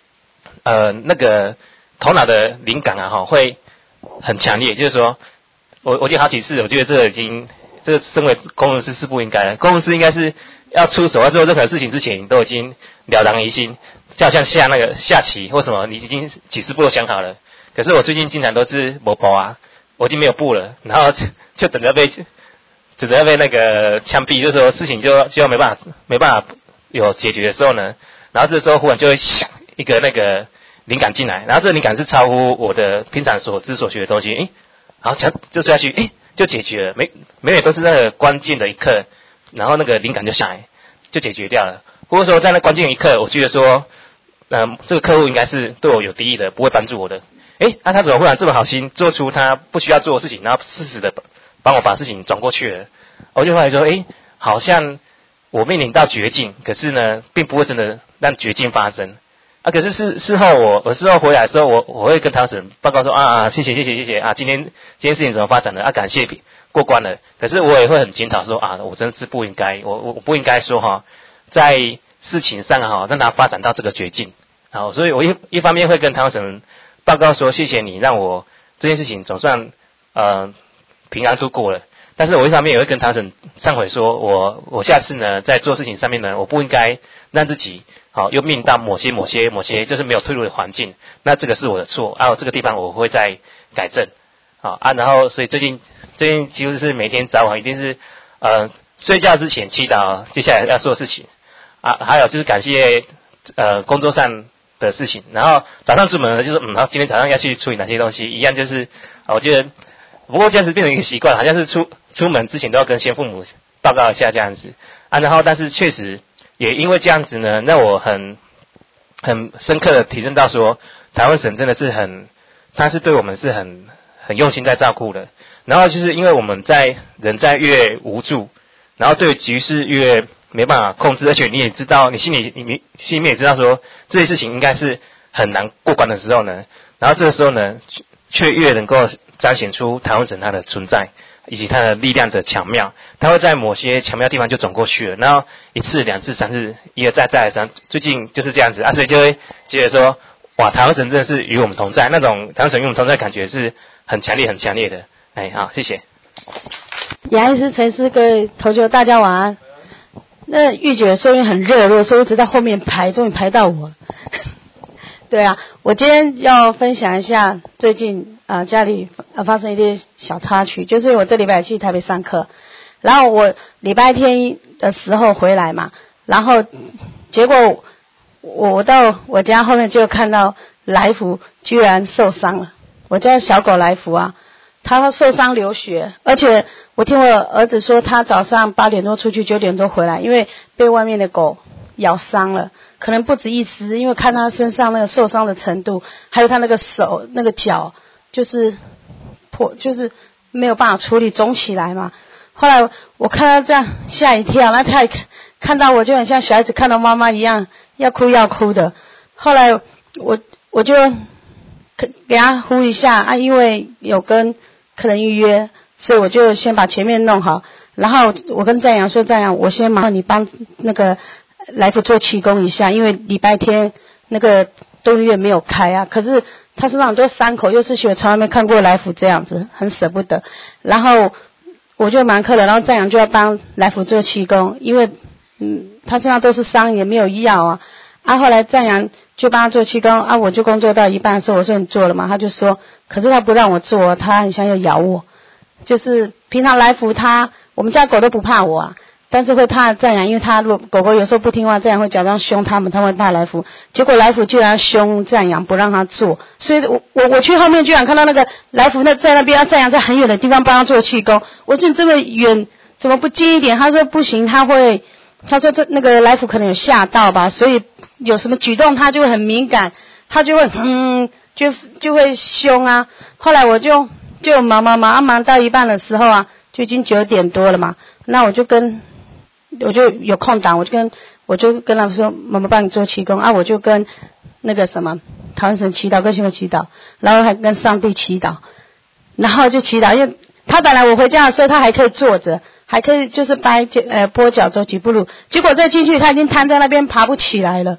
呃那个头脑的灵感啊哈会很强烈，就是说我我记得好几次，我觉得这个已经这个身为工程师是不应该的，工程师应该是要出手要做任何事情之前，你都已经了然于心，就好像下那个下棋或什么，你已经几十步都想好了。可是我最近经常都是没步啊，我已经没有步了，然后就就等着被等着被那个枪毙，就是说事情就就没办法没办法有解决的时候呢，然后这时候忽然就会想一个那个灵感进来，然后这个灵感是超乎我的平常所知所学的东西，诶，然后就下去，诶，就解决了，每每每都是那个关键的一刻，然后那个灵感就下来，就解决掉了。或者说在那关键的一刻，我觉得说，嗯，这个客户应该是对我有敌意的，不会帮助我的。诶，那、啊、他怎么忽然这么好心，做出他不需要做的事情，然后适时的帮我把事情转过去了？我就后来说，诶，好像我面临到绝境，可是呢，并不会真的让绝境发生。啊，可是事事后我我事后回来的时候，我我会跟唐审报告说啊啊，谢谢谢谢谢谢啊，今天今天事情怎么发展的啊，感谢过关了。可是我也会很检讨说啊，我真的是不应该，我我我不应该说哈，在事情上哈让它发展到这个绝境。好，所以我一一方面会跟唐审报告说谢谢你让我这件事情总算呃平安度过了。但是我一方面也会跟唐审忏悔说，我我下次呢在做事情上面呢，我不应该让自己好又面临到某些某些某些就是没有退路的环境，那这个是我的错啊，这个地方我会再改正，好啊，然后所以最近最近几乎是每天早晚一定是呃睡觉之前祈祷接下来要做的事情啊，还有就是感谢呃工作上的事情，然后早上出门呢就是嗯，好今天早上要去处理哪些东西，一样就是啊，我觉得不过这样子变成一个习惯，好像是出出门之前都要跟先父母报告一下这样子啊，然后但是确实也因为这样子呢，让我很很深刻的体认到说，台湾省真的是很，他是对我们是很很用心在照顾的。然后就是因为我们在人在越无助，然后对局势越没办法控制，而且你也知道，你心里你你心里面也知道说这些事情应该是很难过关的时候呢，然后这个时候呢，却越能够彰显出台湾省它的存在以及它的力量的巧妙，它会在某些巧妙地方就转过去了，然后一次两次三次一而再再而三，最近就是这样子啊，所以就会觉得说，哇，台湾省真的是与我们同在，那种台湾省与我们同在感觉是很强烈很强烈的。哎，好，谢谢。 雅医师、陈师、各位同学大家晚安。那玉姐说因为很热，如果说一直在后面排，终于排到我了。对啊，我今天要分享一下最近啊、呃、家里发生一些小插曲，就是我这礼拜去台北上课，然后我礼拜天的时候回来嘛，然后结果我我到我家后面就看到来福居然受伤了，我家小狗来福啊，它受伤流血，而且我听我儿子说他早上八点多出去，九点多回来，因为被外面的狗咬伤了，可能不止一丝，因为看他身上那个受伤的程度，还有他那个手那个脚就是破，就是没有办法处理，肿起来嘛。后来我看他这样吓一跳，那他也看到我就很像小孩子看到妈妈一样要哭要哭的。后来我我就给他呼一下啊，因为有跟客人预约，所以我就先把前面弄好，然后我跟赞阳说，赞阳我先麻烦你帮那个来福做气功一下，因为礼拜天那个动物医院没有开啊，可是他身上很多伤口，又是血，从来没看过来福这样子，很舍不得。然后我就忙课了，然后赞阳就要帮来福做气功，因为嗯他身上都是伤，也没有药啊。啊后来赞阳就帮他做气功啊，我就工作到一半的时候，我说你做了吗？他就说，可是他不让我做，他很像要咬我。就是平常来福他，我们家狗都不怕我啊，但是会怕赞阳，因为他如果狗狗有时候不听话，赞阳会假装凶他们，他们会怕来福。结果来福居然凶赞阳，不让他做，所以我我我去后面居然看到那个来福那在那边，赞阳在很远的地方帮他做气功。我说你这么远，怎么不近一点？他说不行，他会，他说这那个来福可能有吓到吧，所以有什么举动他就会很敏感，他就会嗯就就会凶啊。后来我就就忙忙忙啊忙到一半的时候啊，就已经九点多了嘛，那我就跟我就有空档，我就跟我就跟他们说，妈妈帮你做气功啊，我就跟那个什么台湾神祈祷，跟新闻祈祷，然后还跟上帝祈祷，然后就祈祷，因为他本来我回家的时候他还可以坐着，还可以就是掰呃跛脚走几步路，结果再进去他已经瘫在那边爬不起来了。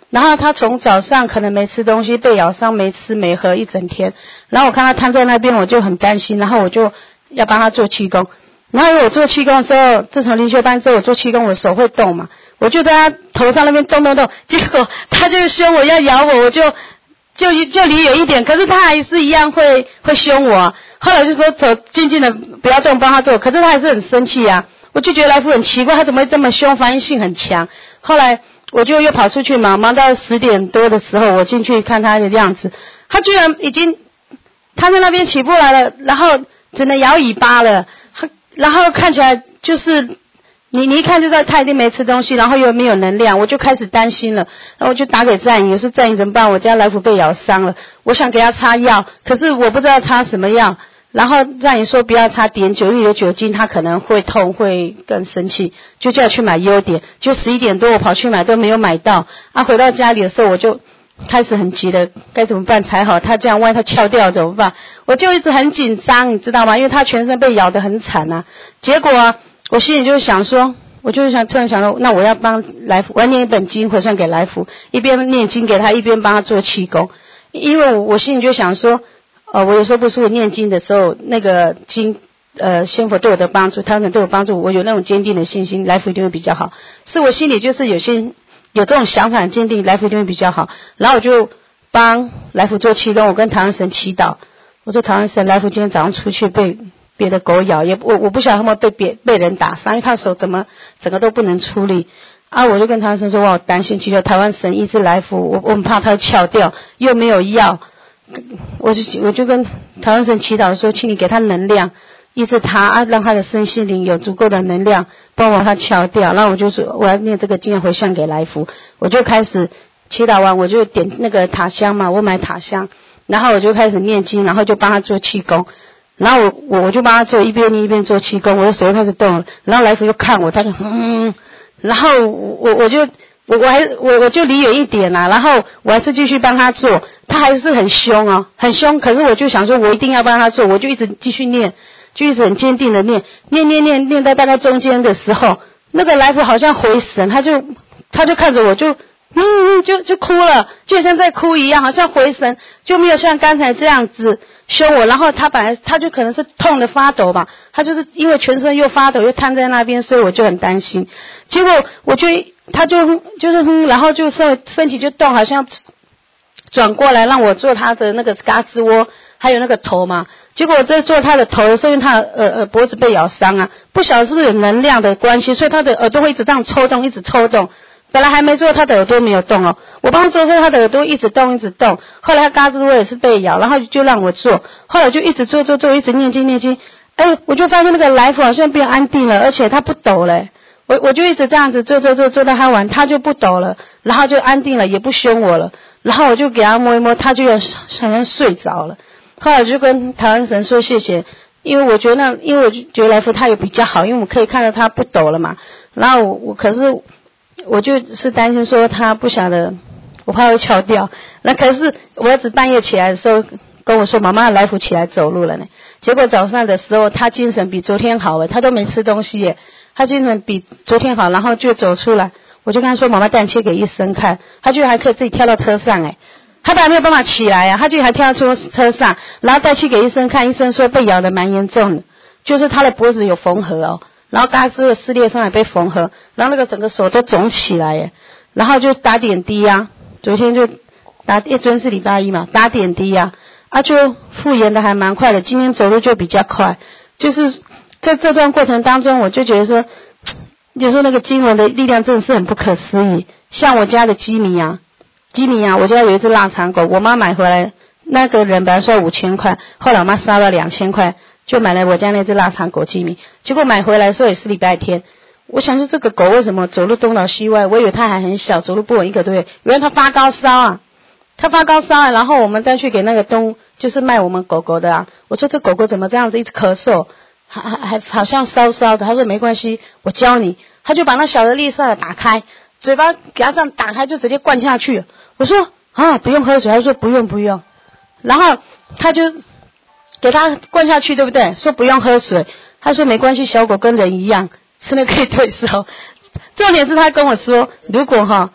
然后他从早上可能没吃东西，被咬伤，没吃没喝一整天。然后我看他瘫在那边，我就很担心，然后我就要帮他做气功。然后我做气功的时候，自从灵修班之后，我做气功，我手会动嘛，我就在他头上那边动动动，结果他就凶我要咬我，我就就就离远一点，可是他还是一样会会凶我。后来就说走，静静的不要动，帮他做，可是他还是很生气啊。我就觉得来福很奇怪，他怎么会这么凶，反应性很强。后来我就又跑出去忙，忙到十点多的时候，我进去看他的样子，他居然已经他在那边起不来了，然后只能摇尾巴了，然后看起来就是你你一看就知道他一定没吃东西，然后又没有能量，我就开始担心了，然后我就打给战营，我说战营怎么办？我家来福被咬伤了，我想给他擦药，可是我不知道擦什么药。然后战营说不要擦碘酒，因为有酒精他可能会痛会更生气，就叫我去买优碘。就十一点多我跑去买都没有买到，啊回到家里的时候我就开始很急的该怎么办才好，他这样万一他翘掉怎么办？我就一直很紧张，你知道吗？因为他全身被咬得很惨啊。结果啊我心里就想说，我就想突然想到，那我要帮来福，我要念一本经回向给来福，一边念经给他，一边帮他做气功。因为我心里就想说，呃，我有时候不是我念经的时候，那个经，呃，仙佛对我的帮助，他们对我帮助，我有那种坚定的信心，来福一定会比较好。是我心里就是有些有这种想法，很坚定，来福一定会比较好。然后我就帮来福做气功，我跟台湾神祈祷，我说台湾神，来福今天早上出去被别的狗咬，也我我不晓得他们被别被人打伤，因为他手怎么整个都不能出力。啊，我就跟台湾神说，我好担心，祈求台湾神医治来福，我我很怕他翘掉，又没有药。我就我就跟台湾神祈祷说，请你给他能量，医治他啊，让他的身心灵有足够的能量，帮我他敲掉。然后我就说我要念这个经回向给来福，我就开始祈祷完，我就点那个塔香嘛，我买塔香，然后我就开始念经，然后就帮他做气功，然后我我就帮他做，一边念一边做气功，我的手就开始动了，然后来福就看我，他就嗯，然后我我就。我我还我我就离远一点啦、啊，然后我还是继续帮他做，他还是很凶哦，很凶。可是我就想说，我一定要帮他做，我就一直继续念，就一直很坚定的念，念念念念到大概中间的时候，那个来福好像回神，他就他就看着我就嗯就就哭了，就像在哭一样，好像回神，就没有像刚才这样子凶我。然后他本来他就可能是痛的发抖吧，他就是因为全身又发抖又瘫在那边，所以我就很担心。结果我就。他就就是哼，然后就身身体就动，好像转过来让我做他的那个嘎吱窝，还有那个头嘛。结果我在做他的头的时候，因为他的耳耳脖子被咬伤啊，不晓得是不是有能量的关系，所以他的耳朵会一直这样抽动，一直抽动。本来还没做，他的耳朵没有动哦。我帮他做的时候，他的耳朵一直动，一直动。后来他嘎吱窝也是被咬，然后就让我做，后来就一直做做做，一直念经念经。哎，我就发现那个来福好像变安定了，而且他不抖了。我我就一直这样子做做做做到他完，他就不抖了，然后就安定了，也不凶我了。然后我就给他摸一摸，他就好像睡着了。后来我就跟台湾神说谢谢，因为我觉得那，因为我就觉得来福他也比较好，因为我可以看到他不抖了嘛。然后我我可是我就是担心说他不晓得，我怕会翘掉。那可是我儿子半夜起来的时候跟我说，妈妈来福起来走路了呢。结果早上的时候他精神比昨天好诶，他都没吃东西耶。他精神比昨天好，然后就走出来，我就跟他说：“妈妈带你去给医生看。”他居然还可以自己跳到车上，哎，他本来没有办法起来啊，他居然还跳到车上，然后带去给医生看，医生说被咬得蛮严重的，就是他的脖子有缝合哦，然后嘎吱的撕裂伤也被缝合，然后那个整个手都肿起来耶，然后就打点滴啊，昨天就打，因为昨天是礼拜一嘛，打点滴啊，啊就复原的还蛮快的，今天走路就比较快，就是。在这段过程当中，我就觉得说，有时候那个经文的力量真的是很不可思议。像我家的基米啊，基米啊，我家有一只腊肠狗，我妈买回来，那个人本来说五千块，后来我妈杀了两千块，就买了我家那只腊肠狗基米。结果买回来的时候也是礼拜天，我想说这个狗为什么走路东倒西歪？我以为它还很小，走路不稳一个多月，原来它发高烧啊，它发高烧啊。然后我们再去给那个东，就是卖我们狗狗的啊，我说这狗狗怎么这样子一直咳嗽？还还好像烧烧的，他说没关系，我教你。他就把那小的利塞尔打开，嘴巴给他这样打开，就直接灌下去。我说啊，不用喝水，他说不用不用。然后他就给他灌下去，对不对？说不用喝水，他说没关系，小狗跟人一样，吃了可以退烧。重点是他跟我说，如果哈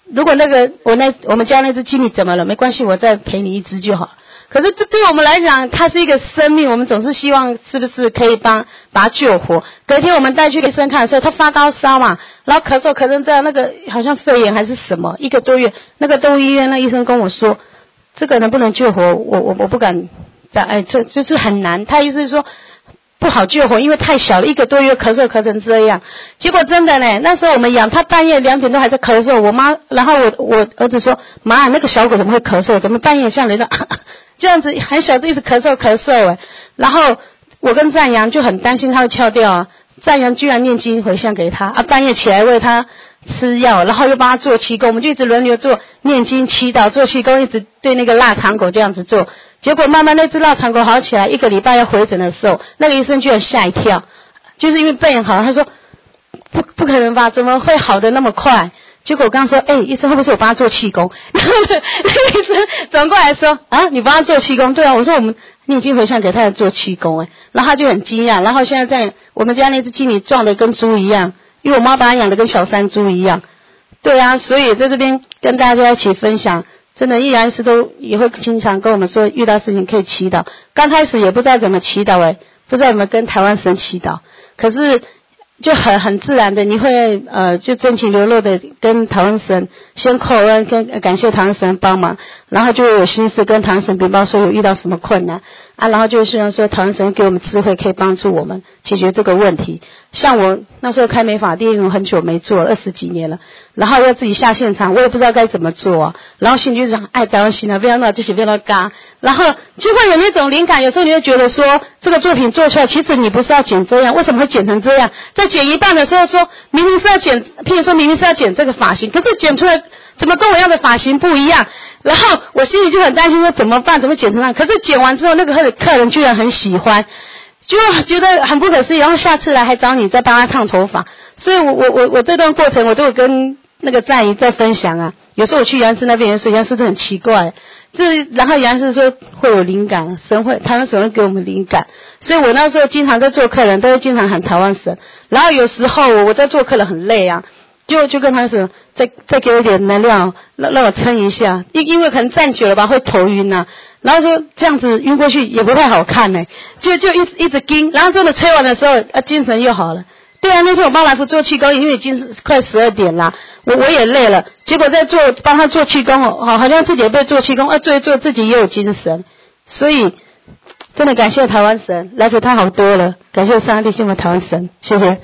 如果那个我那我们家那只鸡你怎么了？没关系，我再赔你一只就好。可是这对我们来讲，它是一个生命，我们总是希望是不是可以帮把它救活。隔天我们带去医生看的时候，他发高烧嘛，然后咳嗽咳成这样，那个好像肺炎还是什么，一个多月，那个动物医院那医生跟我说，这个能不能救活，我我我不敢再，哎，这就是很难。他意思是说不好救活，因为太小了，一个多月咳嗽咳成这样。结果真的呢，那时候我们养它半夜两点多还在咳嗽，我妈，然后我我儿子说，妈，那个小狗怎么会咳嗽？怎么半夜像人家这样子很小就一直咳嗽咳嗽哎，然后我跟赞阳就很担心他会翘掉啊，赞阳居然念经回向给他啊，半夜起来喂他吃药，然后又帮他做气功，我们就一直轮流做念经祈祷做气功，一直对那个腊肠狗这样子做，结果慢慢那只腊肠狗好起来，一个礼拜要回诊的时候，那个医生居然吓一跳，就是因为肺炎好，他说不不可能吧，怎么会好的那么快？结果我刚说，哎、欸，医生会不会是我帮他做气功？然后那个医生转过来说，啊，你帮他做气功？对啊，我说我们念经回向给他做气功，哎，然后他就很惊讶，然后现在在我们家那只鸡你壮得跟猪一样，因为我妈把它养得跟小山猪一样，对啊，所以在这边跟大家一起分享，真的，易然医师都也会经常跟我们说，遇到事情可以祈祷。刚开始也不知道怎么祈祷，哎，不知道怎么跟台湾神祈祷，可是就很很自然的，你会呃就真情流露的跟台湾神先叩恩，跟感谢台湾神帮忙，然后就有心思跟台湾神禀报说有遇到什么困难啊，然后就希望说台湾神给我们智慧，可以帮助我们解决这个问题。像我那时候开美发店，我很久没做了，二十几年了，然后要自己下现场，我也不知道该怎么做啊，然后心里就想，哎，台湾神啊，不要闹，这些不要嘎，然后就会有那种灵感，有时候你会觉得说，这个作品做出来，其实你不是要剪这样，为什么会剪成这样？在剪一半的时候说，明明是要剪，譬如说明明是要剪这个发型，可是剪出来怎么跟我要的发型不一样？然后我心里就很担心说怎么办？怎么剪成这样？可是剪完之后，那个客人居然很喜欢，就觉得很不可思议。然后下次来还找你再帮他烫头发。所以我我我我这段过程我都有跟那个赞仪在分享啊。有时候我去杨氏那边的时候，杨氏都很奇怪，这然后杨氏说会有灵感，神会台湾神会给我们灵感。所以我那时候经常在做客人，都会经常喊台湾神。然后有时候我在做客人很累啊。就就跟他说，再再给我一点能量，让让我撑一下，因因为可能站久了吧会头晕呐、啊，然后说这样子晕过去也不太好看呢、欸，就就一直一直盯，然后真的吹完的时候，啊精神又好了。对啊，那天我帮来福做气功，因为已经快十二点啦，我我也累了，结果在做帮他做气功哦，好像自己也被做气功，啊做一做自己也有精神，所以真的感谢台湾神，来福他好多了，感谢上帝，谢谢台湾神，谢谢。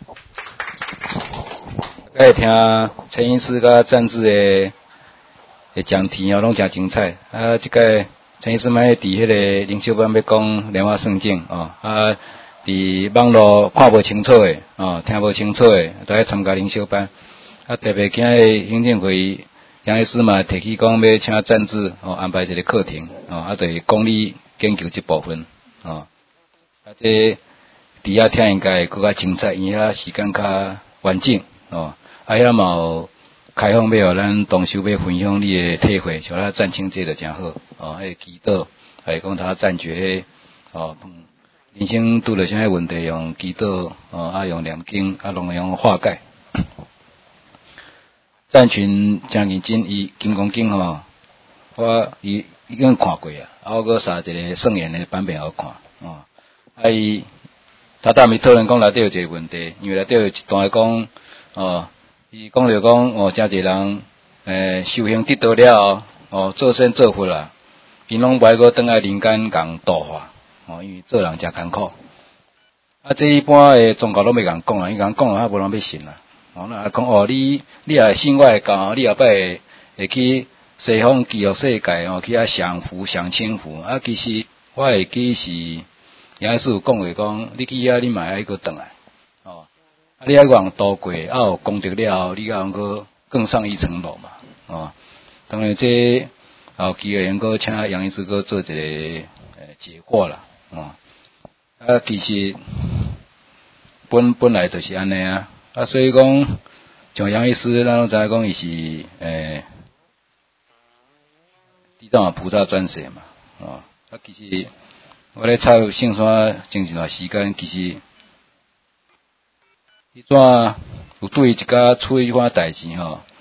爱听陈医师甲赞志的的讲题哦，拢真精彩。啊，即个陈医师卖伫迄个灵修班要讲莲花圣经哦，啊，伫网络看无清楚的哦，听无清楚的，都要参加灵修班。啊，特别今日行政会议杨医师嘛提起讲要请赞志哦安排一个课程哦，啊，就是公理研究这部分哦。啊，这伫遐听应该会更加精彩，因遐时间较完整哦。啊，遐嘛有开放要互咱同修要分享你的体会，像咱赞清这就真好哦。迄祈祷，还讲他赞觉迄哦，人生拄着啥问题用祈祷哦，啊用念经啊，拢用化解。赞群真认真，伊金刚经吼，我伊已经看过啊，啊我搁杀一个圣言的版本好看哦。啊伊他当面讨论讲内底有一个问题，因为内底有一段讲哦。伊讲着讲哦，真侪人诶修行得到了哦，做善做佛啦，因拢袂个倒来人间共度化哦，因为做人真艰苦。啊，这一般诶宗教拢袂共讲啊，伊共讲啊，无人要信啦。哦，那讲哦，你你也信我诶教，你后摆会会去西方极乐世界哦，去遐享福享清福。啊，其实我会记是杨师有讲话讲，你去遐你嘛爱个倒来。啊！你还往度过，啊有功德了后，你还能够更上一层楼嘛？哦，当然这后期会能够请杨医师哥做一个诶解惑啦，哦，啊其实本本来就是安尼啊，啊所以讲像杨医师，咱拢知影讲伊是诶地藏菩萨转世嘛，哦，啊其实我咧抄圣山前一段时间，其实。伊怎有对一家处理一款代志吼，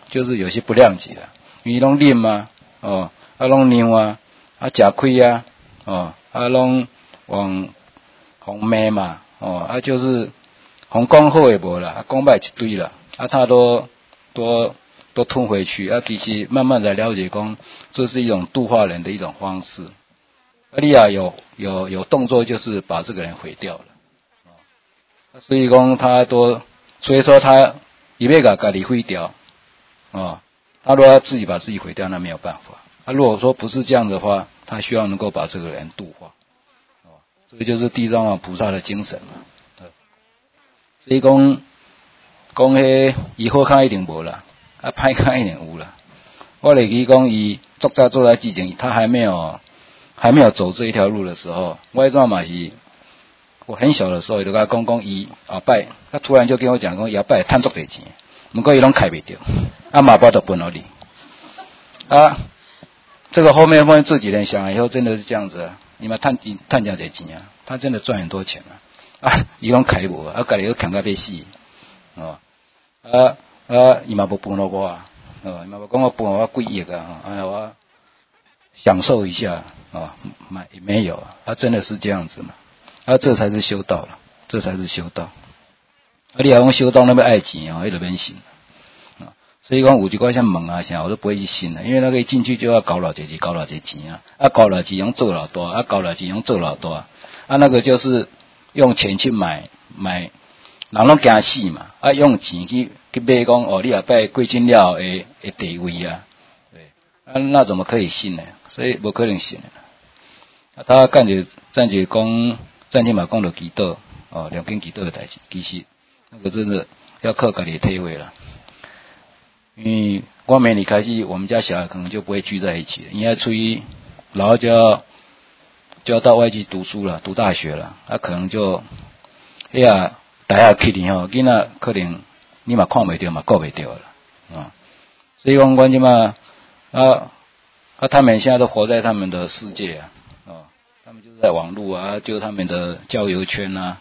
就是有些不谅解了，因为拢啉啊，哦，啊拢尿啊，啊食亏啊，哦，啊拢往红骂嘛，哦，啊就是红讲好的无啦，讲歹一堆啦，啊他都都都吞回去，啊其实慢慢的了解讲，这是一种度化人的一种方式。啊你啊有有有动作，就是把这个人毁掉了，哦，所以讲他都，所以说他一被把家己毁掉，哦，他如果自己把自己毁掉，那没有办法。啊如果说不是这样的话，他需要能够把这个人度化，哦，这个就是地藏王菩萨的精神嘛。所以讲讲迄伊好看一定无啦，啊歹看一定有啦。我来记讲伊作者做在之前，他还没有还没有走这一条路的时候，我迄阵嘛是我很小的时候，就甲讲讲伊后摆，他突然就跟我讲讲，后摆趁足多钱，不过伊拢开袂着，啊嘛巴都分互你，啊，这个后面后面这几年想了以后，真的是这样子啊，你们趁趁这多钱啊，他真的赚很多钱啊，啊，伊拢开无，啊，家己都强到要死，哦，啊啊，伊嘛无分互我啊，哦，伊嘛无讲我分互我几亿啊，啊我享受一下啊，没没有啊，啊，真的是这样子嘛。啊，这才是修道了，这才是修道。啊，你要讲修道那么爱钱哦，那就免信啊。所以讲有一寡像问啊啥，我都不会去信的，因为那个一进去就要搞老几钱，搞老几钱啊，啊搞老几用做老多，啊搞老几用做老多，啊那个就是用钱去买买，人拢惊死嘛，啊用钱去去买讲哦，你后摆贵金了的的地位啊，对，啊那怎么可以信呢？所以不可能信的。啊，他感觉暂且讲。暂且嘛讲到祈祷哦，两根祈祷的代志，其实那个真的要靠家己体会了。因为我没离开始，我们家小孩可能就不会聚在一起了，因为初一然后就要就要到外地读书了，读大学了，啊可能就哎呀大下去哩吼，囡仔可能你嘛看袂到嘛，顾袂到了啊。所以讲关键嘛啊啊，他们现在都活在他们的世界啊。他们就是在网络啊，就是他们的交友圈啊，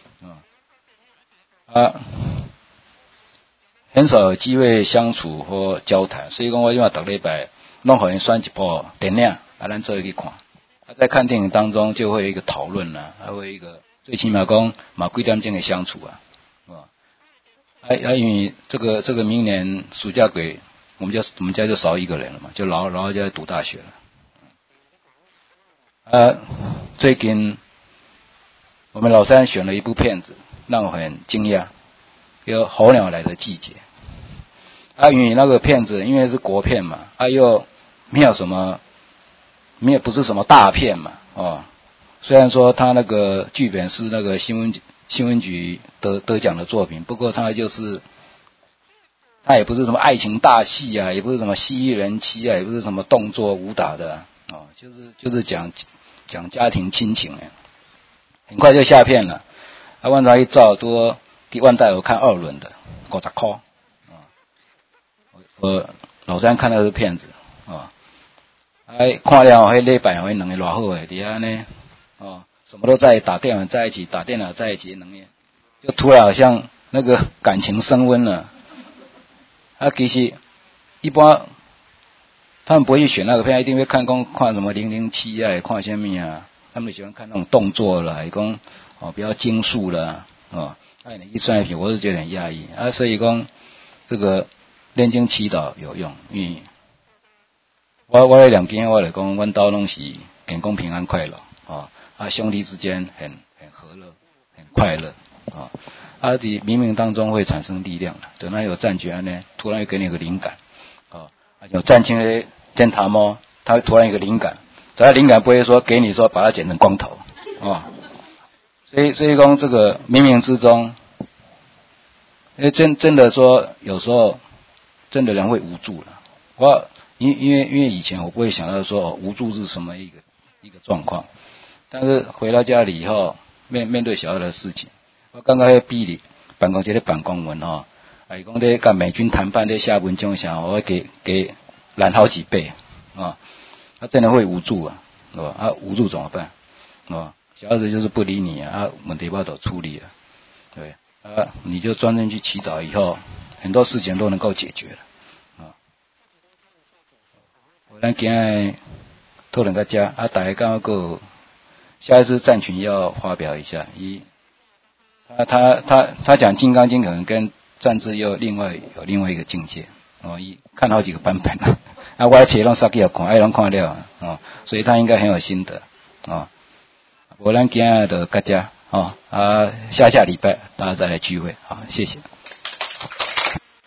啊，很少有机会相处或交谈，所以讲我今嘛逐礼拜弄好人选一部电影，啊，咱做去看。啊，在看电影当中就会有一个讨论啊，还会有一个最起码讲嘛几点钟的相处啊，啊，啊啊，因为这个这个明年暑假鬼，我们家我们家就少一个人了嘛，就老老家读大学了。啊，最近我们老三选了一部片子，让我很惊讶，有候鸟来的季节。啊，因为那个片子因为是国片嘛，啊又没有什么，没有不是什么大片嘛，哦，虽然说他那个剧本是那个新闻新闻局得得奖的作品，不过他就是他也不是什么爱情大戏啊，也不是什么蜥蜴人妻啊，也不是什么动作武打的，哦，就是就是讲。讲家庭亲情哎，很快就下片了。啊，万达一照多比万代我看二轮的，五十块啊。我老三看到这片子啊，哎看了迄礼拜迄两个偌好诶，底下呢哦，什么都在打电话在一起，打电脑在一起，两个就突然好像那个感情升温了。啊，其实一般。他们不会去选那个片，一定会看公看什么零零七啊，看什么啊？他们喜欢看那种动作啦，讲哦比较精速啦，哦，那你一算一品，我是觉得很压抑啊。所以讲这个练经祈祷有用，因为我我来两件我来讲，阮兜拢是健康平安快乐啊，啊兄弟之间很很和乐，很快乐啊，啊在冥冥当中会产生力量的，等他有战觉呢，突然会给你一个灵感啊，有战青的。天堂猫，他会突然一个灵感，只要灵感不会说给你说把它剪成光头，哦，所以所以讲这个冥冥之中，因为真真的说有时候真的人会无助了。我因因为因为以前我不会想到说、哦、无助是什么一个一个状况，但是回到家里以后，面面对小孩的事情，我刚刚在逼你办公室的办公文哦，哎讲在跟美军谈判在下文章上，我会给给。懒好几倍啊！他真的会无助啊，是吧？啊，无助怎么办？啊，小孩子就是不理你啊，啊问题不好处理啊，对啊，你就专心去祈祷，以后很多事情都能够解决了啊。 咱今日讨论到这，啊，大家刚刚个下一次战群要发表一下，一他他他他讲《金刚经》可能跟战智又另外有另外一个境界哦，一看好几个版本啊，啊，我切拢杀去要看，爱拢看了哦，所以他应该很有心得哦。我咱今日的大家哦啊，下下礼拜大家再来聚会，好，谢谢。